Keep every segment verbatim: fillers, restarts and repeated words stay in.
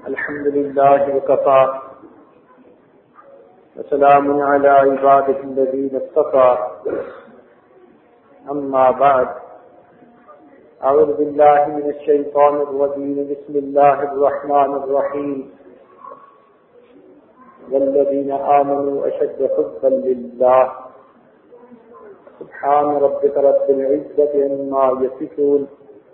الحمد لله وكفى وسلام على عباده الذين اصطفى أما بعد أعوذ بالله من الشيطان الرجيم بسم الله الرحمن الرحيم والذين آمنوا أشد حبا لله سبحان ربك رب العزة عما يصفون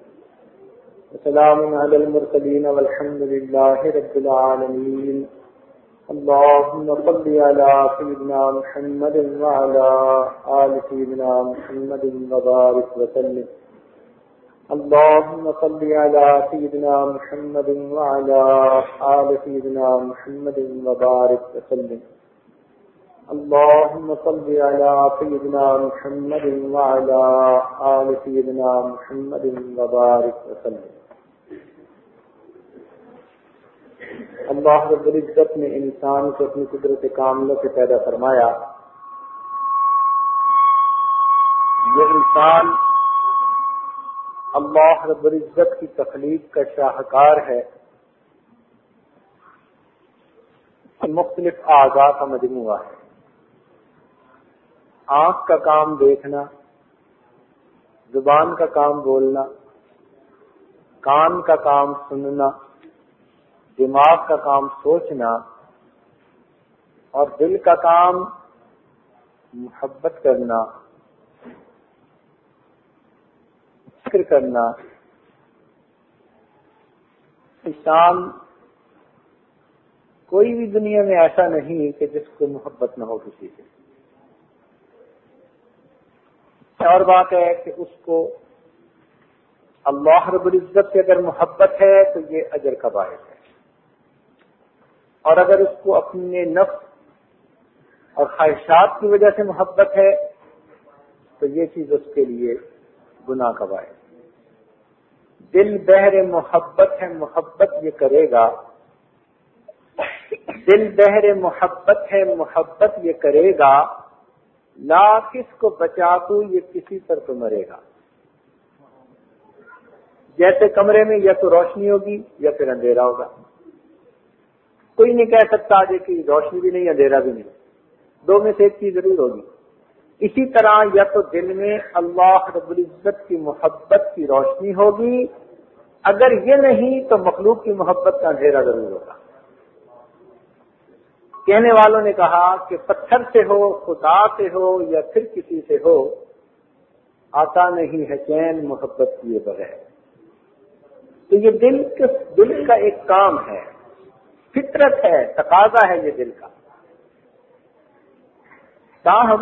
وسلام على المرسلين والحمد لله رب العالمين اللهم صل على سيدنا محمد وعلى آل سيدنا محمد وبارك وسلم اللهم صل على سيدنا محمد وعلى آل سيدنا محمد وبارك وسلم اللهم صل على سيدنا محمد وعلى آل سيدنا محمد وبارك وسلم. اللہ رب العزت نے انسان کو اپنی قدرت کاملہ سے پیدا فرمایا. یہ انسان اللہ رب العزت کی تخلیق کا شاہکار ہے. مختلف اعضاء کا مجموعہ ہے. آنکھ کا کام دیکھنا، زبان کا کام بولنا، کان کا کام سننا، دماغ کا کام سوچنا، اور دل کا کام محبت کرنا، فکر کرنا. انسان کوئی بھی دنیا میں ایسا نہیں کہ جس کو محبت نہ ہو کسی سے. اور بات ہے کہ اس کو اللہ رب العزت سے اگر محبت ہے تو یہ اجر کا باعث ہے، اور اگر اس کو اپنے نفس اور خواہشات کی وجہ سے محبت ہے تو یہ چیز اس کے لیے گناہ کا باعث ہے. دل بہر محبت ہے، محبت یہ کرے گا. دل بہر محبت ہے، محبت یہ کرے گا. لا کس کو بچا تو یہ کسی پر تو مرے گا. جیسے کمرے میں یا تو روشنی ہوگی یا پھر اندھیرا ہوگا. کوئی نہیں کہہ سکتا آج کہ روشنی بھی نہیں اندھیرا بھی نہیں، دو میں سے ایک چیز ضرور ہوگی. اسی طرح یا تو دل میں اللہ رب العزت کی محبت کی روشنی ہوگی، اگر یہ نہیں تو مخلوق کی محبت کا اندھیرا ضرور ہوگا. کہنے والوں نے کہا کہ پتھر سے ہو، خدا سے ہو یا پھر کسی سے ہو، آتا نہیں ہے چین محبت کیے بغیر. تو یہ دل دل کا ایک کام ہے، فطرت ہے، تقاضا ہے یہ دل کا. تاہم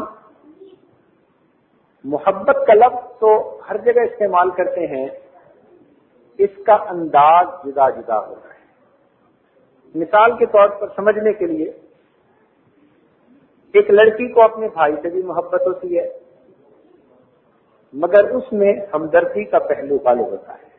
محبت کا لفظ تو ہر جگہ استعمال کرتے ہیں، اس کا انداز جدا جدا ہوتا ہے. مثال کے طور پر سمجھنے کے لیے، ایک لڑکی کو اپنے بھائی سے بھی محبت ہوتی ہے، مگر اس میں ہمدردی کا پہلو غالب ہوتا ہے.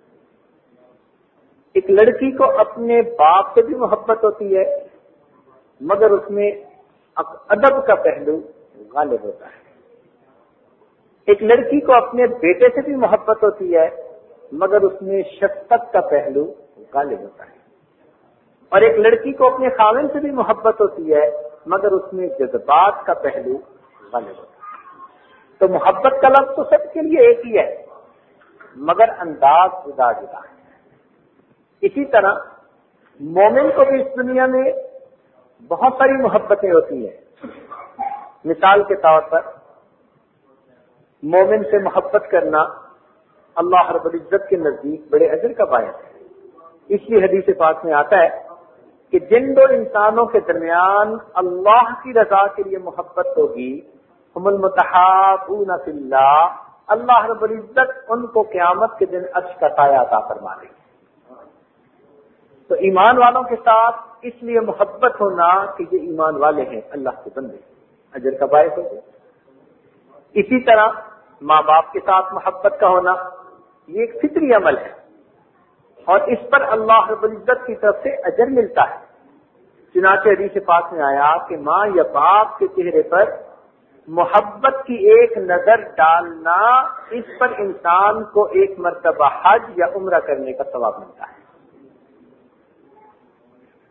ایک لڑکی کو اپنے باپ سے بھی محبت ہوتی ہے، مگر اس میں ادب کا پہلو غالب ہوتا ہے. ایک لڑکی کو اپنے بیٹے سے بھی محبت ہوتی ہے، مگر اس میں شفقت کا پہلو غالب ہوتا ہے. اور ایک لڑکی کو اپنے خاوند سے بھی محبت ہوتی ہے، مگر اس میں جذبات کا پہلو غالب ہوتا ہے. تو محبت کا لفظ تو سب کے لیے ایک ہی ہے، مگر انداز جدا جدا ہے. اسی طرح مومن کو بھی اس دنیا میں بہت ساری محبتیں ہوتی ہیں. مثال کے طور پر مومن سے محبت کرنا اللہ رب العزت کے نزدیک بڑے اجر کا باعث ہے. اس لیے حدیث پاک میں آتا ہے کہ جن دو انسانوں کے درمیان اللہ کی رضا کے لیے محبت ہوگی، ہم المتحابون فی اللہ، اللہ رب العزت ان کو قیامت کے دن عرش کا سایہ عطا فرما دے گی. تو ایمان والوں کے ساتھ اس لیے محبت ہونا کہ یہ ایمان والے ہیں، اللہ کے بندے، اجر کا باعث ہوگا. اسی طرح ماں باپ کے ساتھ محبت کا ہونا یہ ایک فطری عمل ہے، اور اس پر اللہ رب العزت کی طرف سے اجر ملتا ہے. چنانچہ حدیث پاک میں آیا کہ ماں یا باپ کے چہرے پر محبت کی ایک نظر ڈالنا، اس پر انسان کو ایک مرتبہ حج یا عمرہ کرنے کا ثواب ملتا ہے.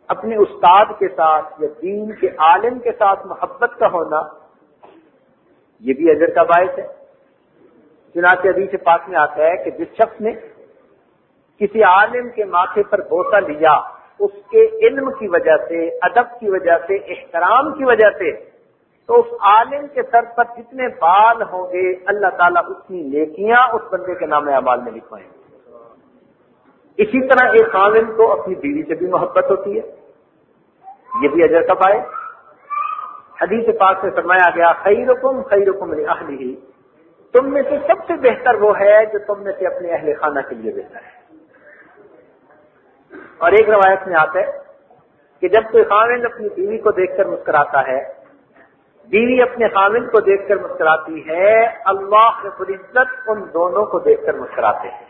اپنے استاد کے ساتھ یا دین کے عالم کے ساتھ محبت کا ہونا یہ بھی اجر کا باعث ہے۔ چنانچہ حدیث پاک میں آتا ہے کہ جس شخص نے کسی عالم کے ماتھے پر بوسہ لیا اس کے علم کی وجہ سے، ادب کی وجہ سے، احترام کی وجہ سے، تو اس عالم کے سر پر جتنے بال ہوں گے اللہ تعالیٰ اتنی نیکیاں اس بندے کے نام اعمال میں لکھوائیں گے۔ اسی طرح ایک خاوند کو اپنی بیوی سے بھی محبت ہوتی ہے، یہ بھی اجر کا باعث۔ حدیث پاک میں فرمایا گیا خیرکم خیرکم لأہلہ، تم میں سے سب سے بہتر وہ ہے جو تم میں سے اپنے اہل خانہ کے لیے بہتر ہے۔ اور ایک روایت میں آتا ہے کہ جب کوئی خاوند اپنی بیوی کو دیکھ کر مسکراتا ہے، بیوی اپنے خاوند کو دیکھ کر مسکراتی ہے، اللہ رب العزت ان دونوں کو دیکھ کر مسکراتے ہیں۔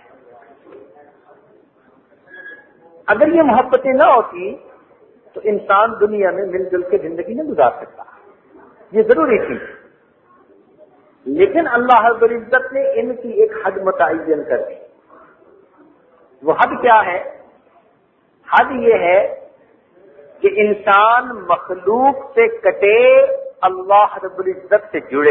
اگر یہ محبتیں نہ ہوتی تو انسان دنیا میں مل جل کے زندگی نہ گزار سکتا، یہ ضروری تھی، لیکن اللہ رب العزت نے ان کی ایک حد متعین کر دی۔ وہ حد کیا ہے؟ حد یہ ہے کہ انسان مخلوق سے کٹے، اللہ رب العزت سے جڑے،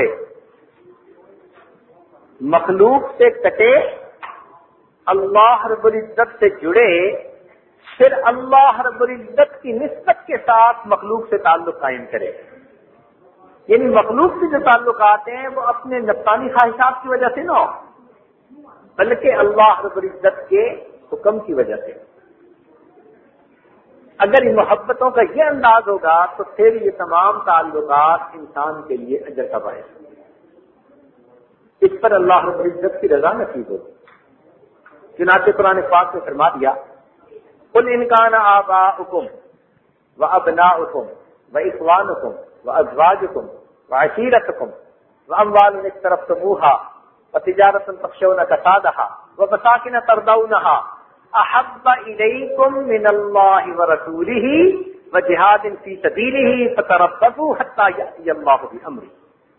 مخلوق سے کٹے، اللہ رب العزت سے جڑے، پھر اللہ رب العزت کی نسبت کے ساتھ مخلوق سے تعلق قائم کرے۔ یعنی مخلوق سے جو تعلقات ہیں وہ اپنے نفسانی خواہشات کی وجہ سے نہ ہو، بلکہ اللہ رب العزت کے حکم کی وجہ سے۔ اگر ان محبتوں کا یہ انداز ہوگا تو پھر یہ تمام تعلقات انسان کے لیے اجر کا باعث ہیں، اس پر اللہ رب العزت کی رضا نصیب ہوگی۔ چنانچہ قرآن پاک میں فرما دیا قل ان کان آباؤکم وابناؤکم واخوانکم وازواجکم وعشیرتکم واموال اقترفتموها وتجارۃ تخشون کسادها ومساکن ترضونها احب الیکم من اللہ ورسولہ وجہاد فی سبیلہ فتربصوا حتی یأتی اللہ بامرہ۔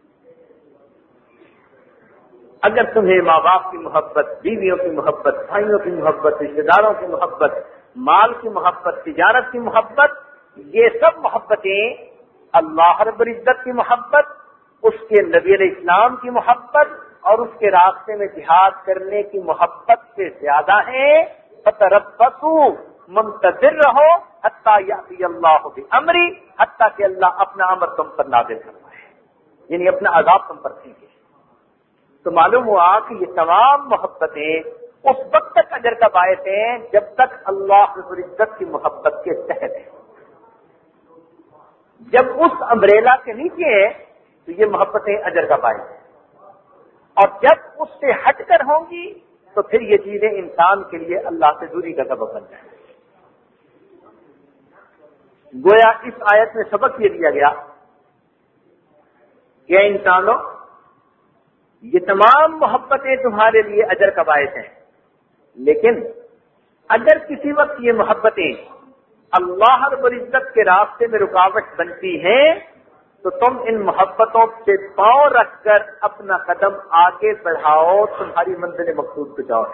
اگر تمہیں ماں باپ کی محبت، بیویوں کی محبت، بھائیوں کی محبت، رشتے داروں کی محبت، مال کی محبت، تجارت کی محبت، یہ سب محبتیں اللہ رب العزت کی محبت، اس کے نبی علیہ السلام کی محبت اور اس کے راستے میں جہاد کرنے کی محبت سے زیادہ ہیں، فتربصوا، منتظر رہو، حتی یأتی اللہ بامرہ، حتی کہ اللہ اپنا امر تم پر نازل فرمائے، یعنی اپنا عذاب تم پر پھینکے۔ تو معلوم ہوا کہ یہ تمام محبتیں اس وقت تک اجر کا باعث ہیں جب تک اللہ رب العزت کی محبت کے تحت ہے۔ جب اس امبریلا کے نیچے ہیں تو یہ محبتیں اجر کا باعث ہیں، اور جب اس سے ہٹ کر ہوں گی تو پھر یہ چیزیں انسان کے لیے اللہ سے دوری کا سبب بن جائیں۔ گویا اس آیت میں سبق یہ دیا گیا کہ اے انسانوں، یہ تمام محبتیں تمہارے لیے اجر کا باعث ہیں، لیکن اگر کسی وقت یہ محبتیں اللہ رب العزت کے راستے میں رکاوٹ بنتی ہیں تو تم ان محبتوں سے پاؤں رکھ کر اپنا قدم آگے بڑھاؤ، تمہاری منزل مقصود پہ جاؤ۔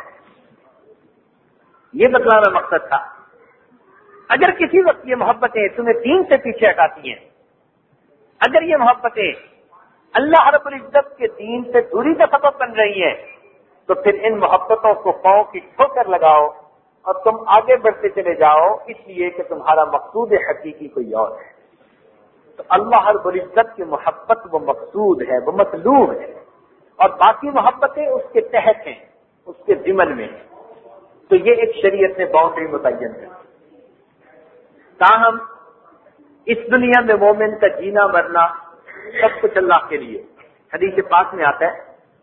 یہ بتلانا مقصد تھا۔ اگر کسی وقت یہ محبتیں تمہیں دین سے پیچھے ہٹاتی ہیں، اگر یہ محبتیں اللہ رب العزت کے دین سے دوری کا سبب بن رہی ہیں، تو پھر ان محبتوں کو پاؤں کی ٹھوکر لگاؤ اور تم آگے بڑھتے چلے جاؤ، اس لیے کہ تمہارا مقصود حقیقی کوئی اور ہے۔ تو اللہ رب العزت کی محبت وہ مقصود ہے، وہ مطلوب ہے، اور باقی محبتیں اس کے تحت ہیں، اس کے ضمن میں ہیں۔ تو یہ ایک شریعت نے باؤنڈری متعین ہے۔ تاہم اس دنیا میں مومن کا جینا مرنا سب کچھ اللہ کے لیے۔ حدیث پاک میں آتا ہے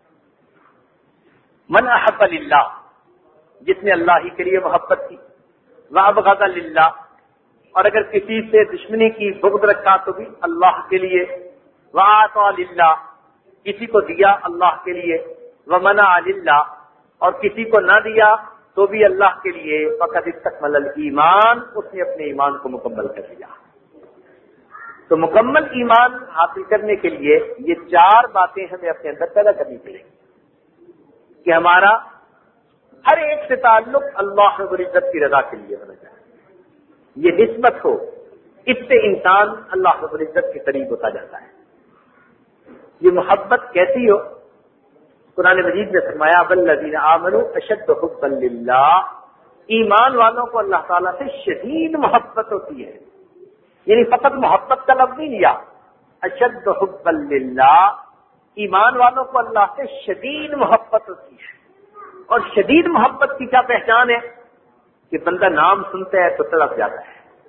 من احب للہ، جس نے اللہ ہی کے لیے محبت کی، وابغض للہ، اور اگر کسی سے دشمنی کی، بغض رکھا تو بھی اللہ کے لیے، واعطى للہ، کسی کو دیا اللہ کے لیے، ومنع للہ، اور کسی کو نہ دیا تو بھی اللہ کے لیے، فقد استکمل الایمان، اس نے اپنے ایمان کو مکمل کر لیا۔ تو مکمل ایمان حاصل کرنے کے لیے یہ چار باتیں ہمیں اپنے اندر پیدا کرنی پڑیں گی کہ ہمارا ہر ایک سے تعلق اللہ رب العزت کی رضا کے لیے ہونا چاہیے۔ یہ نسبت ہو، اس سے انسان اللہ رب العزت کے قریب ہوتا جاتا ہے۔ یہ محبت کیسی ہو؟ قرآن مجید نے فرمایا والذین آمنوا اشد حبا للہ، ایمان والوں کو اللہ تعالیٰ سے شدید محبت ہوتی ہے۔ یعنی فقط محبت کا لفظ نہیں لیا، اشد حبا للہ، ایمان والوں کو اللہ سے شدید محبت ہوتی ہے۔ اور شدید محبت کی کیا پہچان ہے؟ کہ بندہ نام سنتا ہے تو تڑپ جاتا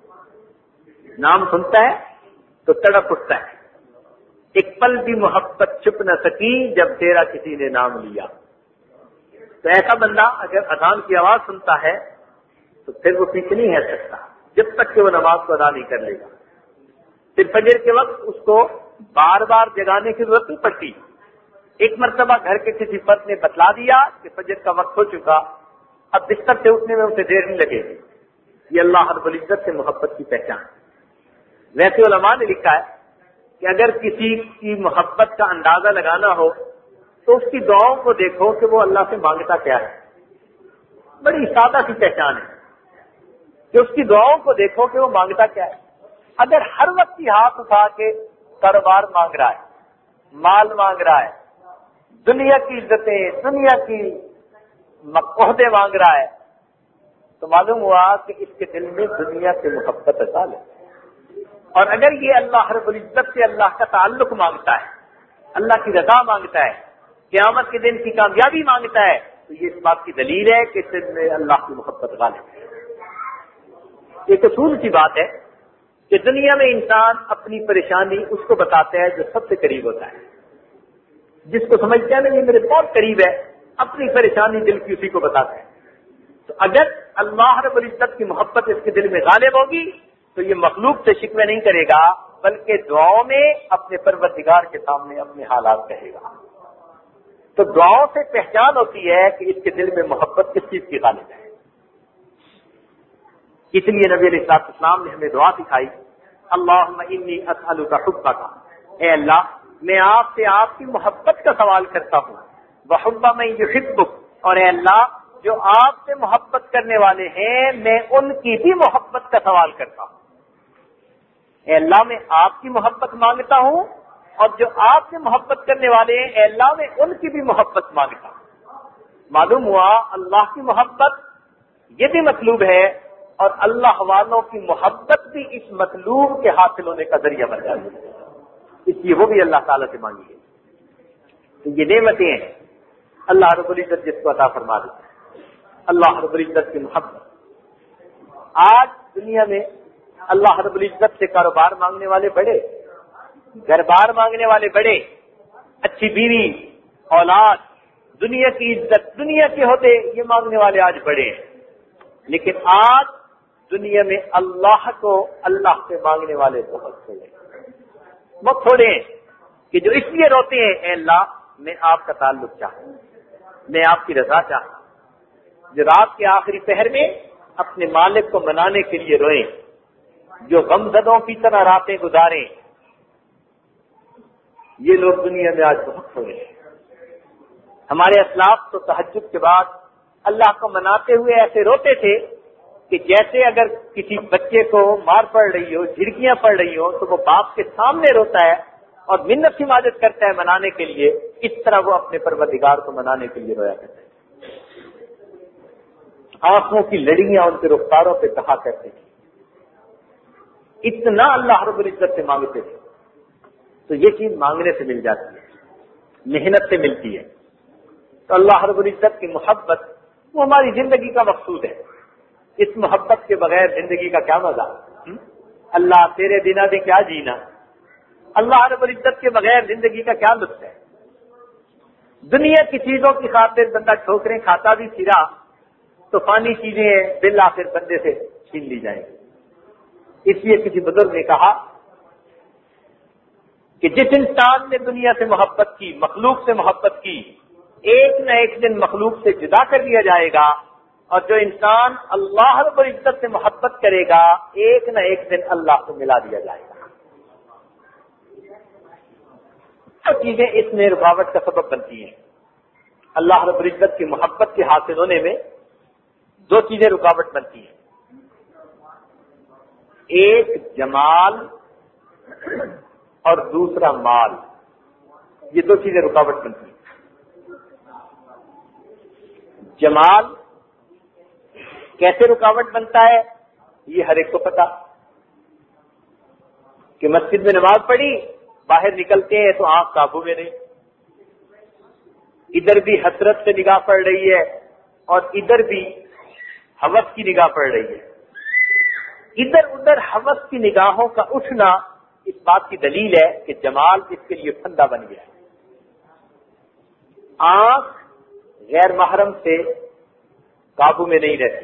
ہے، نام سنتا ہے تو تڑپ اٹھتا ہے۔ ایک پل بھی محبت چھپ نہ سکی جب تیرا کسی نے نام لیا۔ تو ایسا بندہ اگر اذان کی آواز سنتا ہے تو پھر وہ پیچھے نہیں ہٹ سکتا جب تک کہ وہ نماز کو ادا نہیں کر لے گا۔ پھر فجر کے وقت اس کو بار بار جگانے کی ضرورت نہیں پڑتی۔ ایک مرتبہ گھر کے کسی فرد نے بتلا دیا کہ فجر کا وقت ہو چکا، اب بستر سے اٹھنے میں اسے دیر نہیں لگے گی۔ یہ اللہ رب العزت سے محبت کی پہچان۔ ویسے علماء نے لکھا ہے کہ اگر کسی کی محبت کا اندازہ لگانا ہو تو اس کی دعاؤں کو دیکھو کہ وہ اللہ سے مانگتا کیا ہے۔ بڑی سادہ سی پہچان ہے کہ اس کی دعاؤں کو دیکھو کہ وہ مانگتا کیا ہے۔ اگر ہر وقت ہی ہاتھ اٹھا کے کاروبار مانگ رہا ہے، مال مانگ رہا ہے، دنیا کی عزتیں، دنیا کی عہدے مانگ رہا ہے، تو معلوم ہوا کہ اس کے دل میں دنیا سے محبت اصل ہے۔ اور اگر یہ اللہ رب العزت سے اللہ کا تعلق مانگتا ہے، اللہ کی رضا مانگتا ہے، قیامت کے دن کی کامیابی مانگتا ہے، تو یہ اس بات کی دلیل ہے کہ اس دل میں اللہ کی محبت غالب ہے۔ ایک اصول کی بات ہے کہ دنیا میں انسان اپنی پریشانی اس کو بتاتا ہے جو سب سے قریب ہوتا ہے، جس کو سمجھتا ہے نا یہ میرے بہت قریب ہے، اپنی پریشانی دل کی اسی کو بتاتا ہے۔ تو اگر اللہ رب العزت کی محبت اس کے دل میں غالب ہوگی تو یہ مخلوق سے شکوے نہیں کرے گا، بلکہ دعاؤں میں اپنے پروردگار کے سامنے اپنے حالات کہے گا۔ تو دعاؤں سے پہچان ہوتی ہے کہ اس کے دل میں محبت کس چیز کی غالب ہے۔ اس لیے نبی علیہ الصلوۃ والسلام نے ہمیں دعا سکھائی، اللہم انی اسألک حبک، اے اللہ میں آپ سے آپ کی محبت کا سوال کرتا ہوں، وحب من یحبک، اور اے اللہ جو آپ سے محبت کرنے والے ہیں میں ان کی بھی محبت کا سوال کرتا ہوں۔ اے اللہ میں آپ کی محبت مانگتا ہوں اور جو آپ سے محبت کرنے والے ہیں اے اللہ میں ان کی بھی محبت مانگتا ہوں۔ معلوم ہوا اللہ کی محبت یہ بھی مطلوب ہے اور اللہ والوں کی محبت بھی اس مطلوب کے حاصل ہونے کا ذریعہ بن جاتی ہے، اس لیے وہ بھی اللہ تعالیٰ سے مانگی ہے۔ تو یہ نعمتیں ہیں اللہ رب العزت جس کو عطا فرما دیتا ہے، اللہ رب العزت کی محبت۔ آج دنیا میں اللہ رب العزت سے کاروبار مانگنے والے بڑے، گھر بار مانگنے والے بڑے، اچھی بیوی، اولاد، دنیا کی عزت، دنیا کے ہوتے، یہ مانگنے والے آج بڑے ہیں۔ لیکن آج دنیا میں اللہ کو اللہ سے مانگنے والے بہت تھوڑے بہت تھوڑے ہیں کہ جو اس لیے روتے ہیں اے اللہ میں آپ کا تعلق چاہتا ہوں، میں آپ کی رضا چاہتا ہوں، جو رات کے آخری پہر میں اپنے مالک کو منانے کے لیے روئیں، جو غمزدوں کی طرح راتیں گزاریں، یہ لوگ دنیا میں آج بہت تھوڑے ہیں۔ ہمارے اسلاف تو تہجد کے بعد اللہ کو مناتے ہوئے ایسے روتے تھے کہ جیسے اگر کسی بچے کو مار پڑ رہی ہو، جھڑکیاں پڑ رہی ہو تو وہ باپ کے سامنے روتا ہے اور منت کی مدد کرتا ہے منانے کے لیے، اس طرح وہ اپنے پروردگار کو منانے کے لیے رویا کرتا ہے۔ آنکھوں کی لڑیاں ان کے رخساروں پہ کہا کرتے تھے، اتنا اللہ رب العزت سے مانگتے تھے۔ تو یہ چیز مانگنے سے مل جاتی ہے، محنت سے ملتی ہے۔ تو اللہ رب العزت کی محبت وہ ہماری زندگی کا مقصود ہے۔ اس محبت کے بغیر زندگی کا کیا مزہ؟ اللہ تیرے بنا بھی کیا جینا، اللہ رب العزت کے بغیر زندگی کا کیا لطف ہے۔ دنیا کی چیزوں کی خاطر بندہ ٹھوکریں کھاتا بھی پھرا تو فانی چیزیں بالآخر بندے سے چھین لی جائیں گی۔ اس لیے کسی بزرگ نے کہا کہ جس انسان نے دنیا سے محبت کی، مخلوق سے محبت کی، ایک نہ ایک دن مخلوق سے جدا کر دیا جائے گا، اور جو انسان اللہ رب العزت سے محبت کرے گا ایک نہ ایک دن اللہ کو ملا دیا جائے گا۔ سب چیزیں اس میں رکاوٹ کا سبب بنتی ہیں۔ اللہ رب العزت کی محبت کے حاصل ہونے میں دو چیزیں رکاوٹ بنتی ہیں۔ ایک جمال اور دوسرا مال، یہ دو چیزیں رکاوٹ بنتی ہیں۔ جمال کیسے رکاوٹ بنتا ہے یہ ہر ایک کو پتا کہ مسجد میں نماز پڑھی، باہر نکلتے ہیں تو آنکھ قابو میں نہیں، ادھر بھی حسرت سے نگاہ پڑ رہی ہے اور ادھر بھی ہوس کی نگاہ پڑ رہی ہے۔ ادھر ادھر ہوس کی نگاہوں کا اٹھنا اس بات کی دلیل ہے کہ جمال اس کے لیے پھندا بن گیا ہے۔ آنکھ غیر محرم سے قابو میں نہیں رہتی۔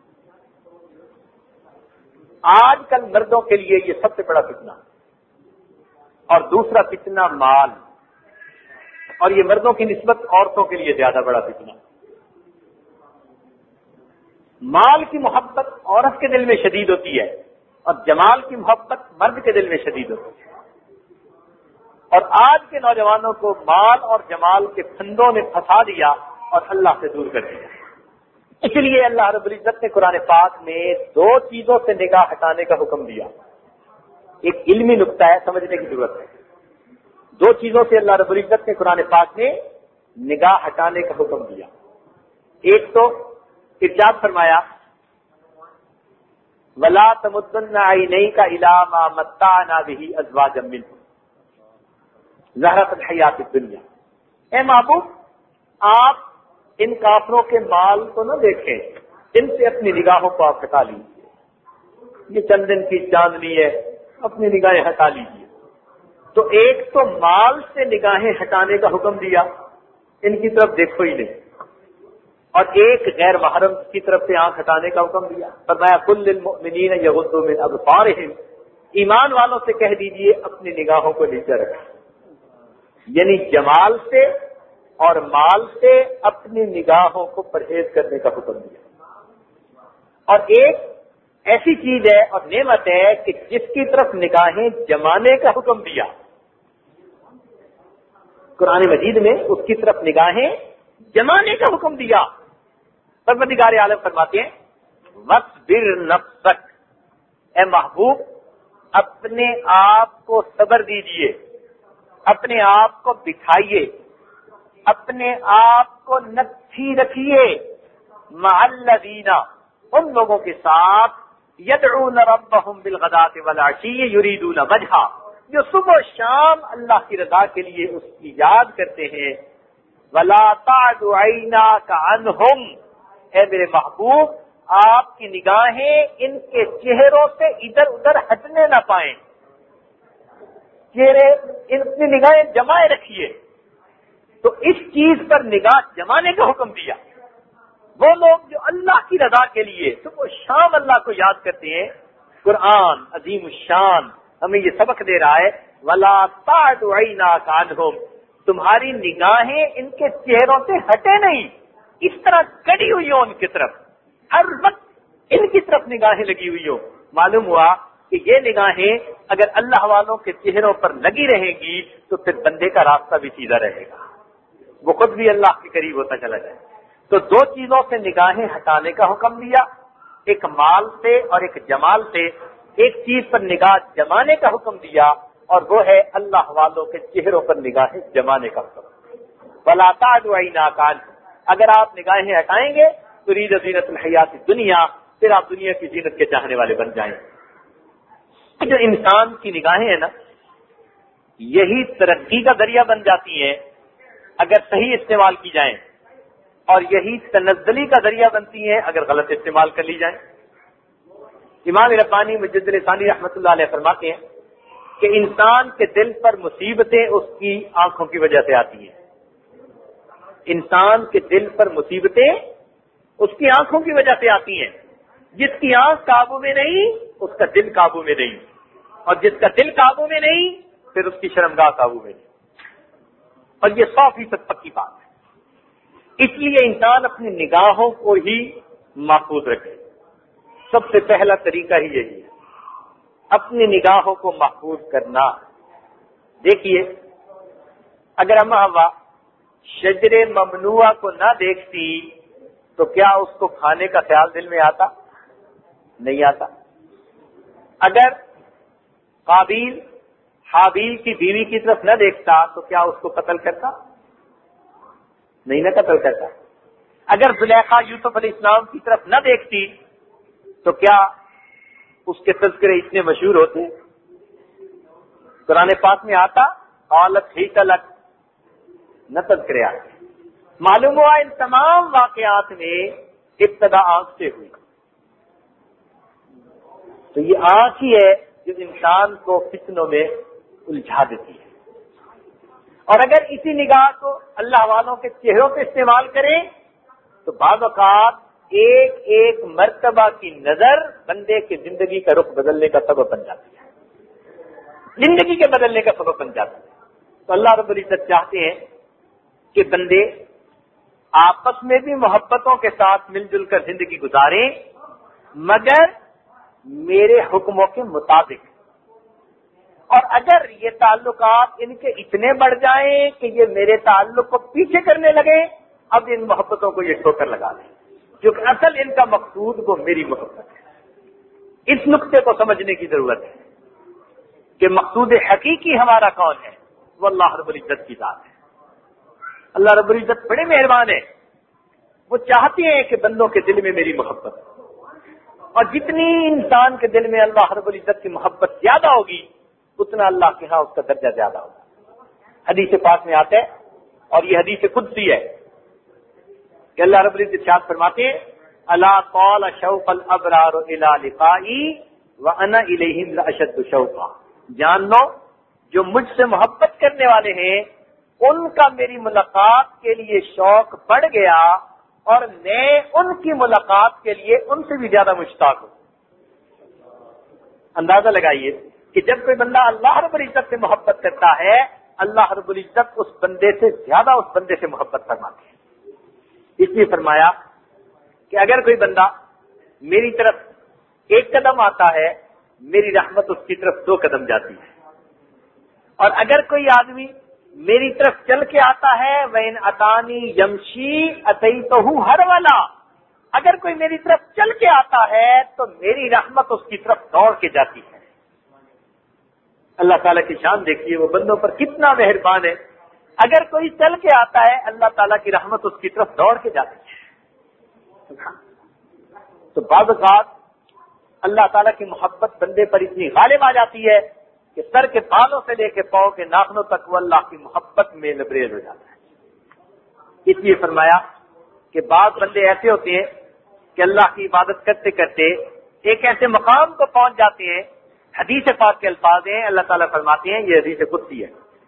آج کل مردوں کے لیے یہ سب سے بڑا فتنہ، اور دوسرا فتنہ مال، اور یہ مردوں کی نسبت عورتوں کے لیے زیادہ بڑا فتنہ۔ مال کی محبت عورت کے دل میں شدید ہوتی ہے اور جمال کی محبت مرد کے دل میں شدید ہوتی ہے، اور آج کے نوجوانوں کو مال اور جمال کے پھندوں نے پھنسا دیا اور اللہ سے دور کر دیا۔ اس لیے اللہ رب العزت نے قرآن پاک میں دو چیزوں سے نگاہ ہٹانے کا حکم دیا۔ ایک علمی نقطہ ہے، سمجھنے کی ضرورت ہے۔ دو چیزوں سے اللہ رب العزت نے قرآن پاک میں نگاہ ہٹانے کا حکم دیا۔ ایک تو ارشاد فرمایا وَلَا تَمُدَّنَّ عَيْنَيْكَ إِلَىٰ مَا مَتَّعْنَا بِهِ أَزْوَاجًا مِّنْهُمْ زَهْرَةَ الْحَيَاةِ الدُّنْيَا۔ اے محبوب، آپ ان کافروں کے مال کو نہ دیکھیں، ان سے اپنی نگاہوں کو آپ ہٹا لیجیے۔ یہ چند دن کی چاندنی ہے، اپنی نگاہیں ہٹا لیجیے۔ تو ایک تو مال سے نگاہیں ہٹانے کا حکم دیا، ان کی طرف دیکھو ہی نہیں، اور ایک غیر محرم کی طرف سے آنکھ ہٹانے کا حکم دیا۔ فرمایا قُل لِّلْمُؤْمِنِينَ يَغُضُّوا مِنْ أَبْصَارِهِمْ، ایمان والوں سے کہہ دیجئے اپنی نگاہوں کو نیچے رکھیں، یعنی جمال سے اور مال سے اپنی نگاہوں کو پرہیز کرنے کا حکم دیا۔ اور ایک ایسی چیز ہے اور نعمت ہے کہ جس کی طرف نگاہیں جمانے کا حکم دیا، قرآن مجید میں اس کی طرف نگاہیں جمانے کا حکم دیا۔ پروردگار عالم فرماتے ہیں وَاصْبِرْ نَفْسَكَ، اے محبوب اپنے آپ کو صبر دیجئے، اپنے آپ کو بٹھائیے، اپنے آپ کو نتھی رکھیے مع الذین، ان لوگوں کے ساتھ یدعون ربهم بالغداۃ والعشی یریدون وجہہ، جو صبح و شام اللہ کی رضا کے لیے اس کی یاد کرتے ہیں۔ ولا تعد عیناک عنہم، اے میرے محبوب آپ کی نگاہیں ان کے چہروں سے ادھر ادھر ہٹنے نہ پائیں، چہرے ان کی نگاہیں جمائے رکھیے۔ تو اس چیز پر نگاہ جمانے کا حکم دیا۔ وہ لوگ جو اللہ کی رضا کے لیے صبح و شام اللہ کو یاد کرتے ہیں، قرآن عظیم الشان ہمیں یہ سبق دے رہا ہے وَلَا تَعْدُ عَيْنَاكَ عَنْهُمْ، تمہاری نگاہیں ان کے چہروں سے ہٹے نہیں، اس طرح کڑی ہوئی ہو ان کی طرف، ہر وقت ان کی طرف نگاہیں لگی ہوئی ہو۔ معلوم ہوا کہ یہ نگاہیں اگر اللہ والوں کے چہروں پر لگی رہیں گی تو پھر بندے کا راستہ بھی سیدھا رہے گا، وہ خود بھی اللہ کے قریب ہوتا چلا جائے۔ تو دو چیزوں سے نگاہیں ہٹانے کا حکم دیا، ایک مال سے اور ایک جمال سے۔ ایک چیز پر نگاہ جمانے کا حکم دیا اور وہ ہے اللہ والوں کے چہروں پر نگاہیں جمانے کا حکم۔ وَلَا تَعْدُ عَيْنَاكَ عَنْهُمْ، اگر آپ نگاہیں ہٹائیں گے تو تُرِيدُ زِينَةَ الْحَيَاةِ الدُّنْيَا، پھر آپ دنیا کی زینت کے چاہنے والے بن جائیں۔ جو انسان کی نگاہیں ہیں نا، یہی ترقی کا ذریعہ بن جاتی ہیں اگر صحیح استعمال کی جائیں، اور یہی تنزلی کا ذریعہ بنتی ہیں اگر غلط استعمال کر لی جائیں۔ امام ربانی مجدد ثانی رحمۃ اللہ علیہ فرماتے ہیں کہ انسان کے دل پر مصیبتیں اس کی آنکھوں کی وجہ سے آتی ہیں۔ انسان کے دل پر مصیبتیں اس کی آنکھوں کی وجہ سے آتی ہیں۔ جس کی آنکھ قابو میں نہیں اس کا دل قابو میں نہیں، اور جس کا دل قابو میں نہیں پھر اس کی شرمگاہ قابو میں نہیں، اور یہ سو فیصد پکی بات ہے۔ اس لیے انسان اپنی نگاہوں کو ہی محفوظ رکھے۔ سب سے پہلا طریقہ ہی یہی ہے، اپنی نگاہوں کو محفوظ کرنا۔ دیکھیے، اگر اما حوا شجر ممنوعہ کو نہ دیکھتی تو کیا اس کو کھانے کا خیال دل میں آتا؟ نہیں آتا۔ اگر قابیل حابیل کی بیوی کی طرف نہ دیکھتا تو کیا اس کو قتل کرتا؟ نہیں نہ قتل کرتا۔ اگر زلیخا یوسف علیہ السلام کی طرف نہ دیکھتی تو کیا اس کے تذکرے اتنے مشہور ہوتے؟ قرآن پاک میں آتا قالت ہیت لک، نہ تذکرے آتے۔ معلوم ہوا ان تمام واقعات میں ابتدا آنکھ سے ہوئی۔ تو یہ آنکھ ہی ہے جو انسان کو فتنوں میں الجھا دیتی ہے، اور اگر اسی نگاہ کو اللہ والوں کے چہروں پہ استعمال کریں تو بعض اوقات ایک ایک مرتبہ کی نظر بندے کی زندگی کا رخ بدلنے کا سبب بن جاتی ہے، زندگی کے بدلنے کا سبب بن جاتی ہے۔ تو اللہ رب العزت چاہتے ہیں کہ بندے آپس میں بھی محبتوں کے ساتھ مل جل کر زندگی گزاریں، مگر میرے حکموں کے مطابق۔ اور اگر یہ تعلقات ان کے اتنے بڑھ جائیں کہ یہ میرے تعلق کو پیچھے کرنے لگے، اب ان محبتوں کو یہ ٹھوکر لگا دیں، کیونکہ اصل ان کا مقصود وہ میری محبت ہے۔ اس نقطے کو سمجھنے کی ضرورت ہے کہ مقصود حقیقی ہمارا کون ہے؟ وہ اللہ رب العزت کی ذات ہے۔ اللہ رب العزت بڑے مہربان ہیں، وہ چاہتے ہیں کہ بندوں کے دل میں میری محبت ہو، اور جتنی انسان کے دل میں اللہ رب العزت کی محبت زیادہ ہوگی اتنا اللہ کے ہاں اس کا درجہ زیادہ ہوگا۔ حدیث پاک میں آتا ہے، اور یہ حدیث قدسی ہے، کہ اللہ رب العزت ارشاد فرماتے ہیں الا طال شوق الابرار الى لقائی وانا الیہم لاشد شوقا، جان لو جو مجھ سے محبت کرنے والے ہیں ان کا میری ملاقات کے لیے شوق بڑھ گیا، اور میں ان کی ملاقات کے لیے ان سے بھی زیادہ مشتاق ہوں۔ اندازہ لگائیے کہ جب کوئی بندہ اللہ رب العزت سے محبت کرتا ہے، اللہ رب العزت اس بندے سے زیادہ اس بندے سے محبت فرماتے ہیں۔ اس لیے فرمایا کہ اگر کوئی بندہ میری طرف ایک قدم آتا ہے، میری رحمت اس کی طرف دو قدم جاتی ہے، اور اگر کوئی آدمی میری طرف چل کے آتا ہے وَإِنْ أَتَانِي يَمْشِي أَتَيْتُهُ هَرْوَلًا، اگر کوئی میری طرف چل کے آتا ہے تو میری رحمت اس کی طرف دوڑ کے جاتی ہے۔ اللہ تعالیٰ کی شان دیکھیے، وہ بندوں پر کتنا مہربان ہے۔ اگر کوئی چل کے آتا ہے اللہ تعالیٰ کی رحمت اس کی طرف دوڑ کے جاتی ہے۔ تو بعض اوقات اللہ تعالیٰ کی محبت بندے پر اتنی غالب آ جاتی ہے کہ سر کے بالوں سے لے کے پاؤں کے ناخنوں تک وہ اللہ کی محبت میں لبریز ہو جاتا ہے۔ اس لیے فرمایا کہ بعض بندے ایسے ہوتے ہیں کہ اللہ کی عبادت کرتے کرتے ایک ایسے مقام کو پہنچ جاتے ہیں، حدیث پاک کے الفاظ ہیں، اللہ تعالیٰ فرماتے ہیں، یہ حدیث قدسی ہے،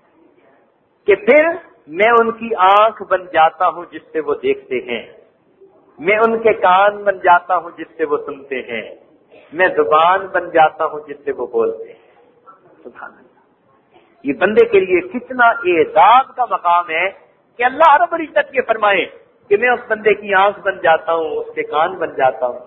کہ پھر میں ان کی آنکھ بن جاتا ہوں جس سے وہ دیکھتے ہیں، میں ان کے کان بن جاتا ہوں جس سے وہ سنتے ہیں، میں زبان بن جاتا ہوں جس سے وہ بولتے ہیں۔ سبحان اللہ، یہ بندے کے لیے کتنا اعزاز کا مقام ہے کہ اللہ رب العزت یہ فرمائے کہ میں اس بندے کی آنکھ بن جاتا ہوں، اس کے کان بن جاتا ہوں۔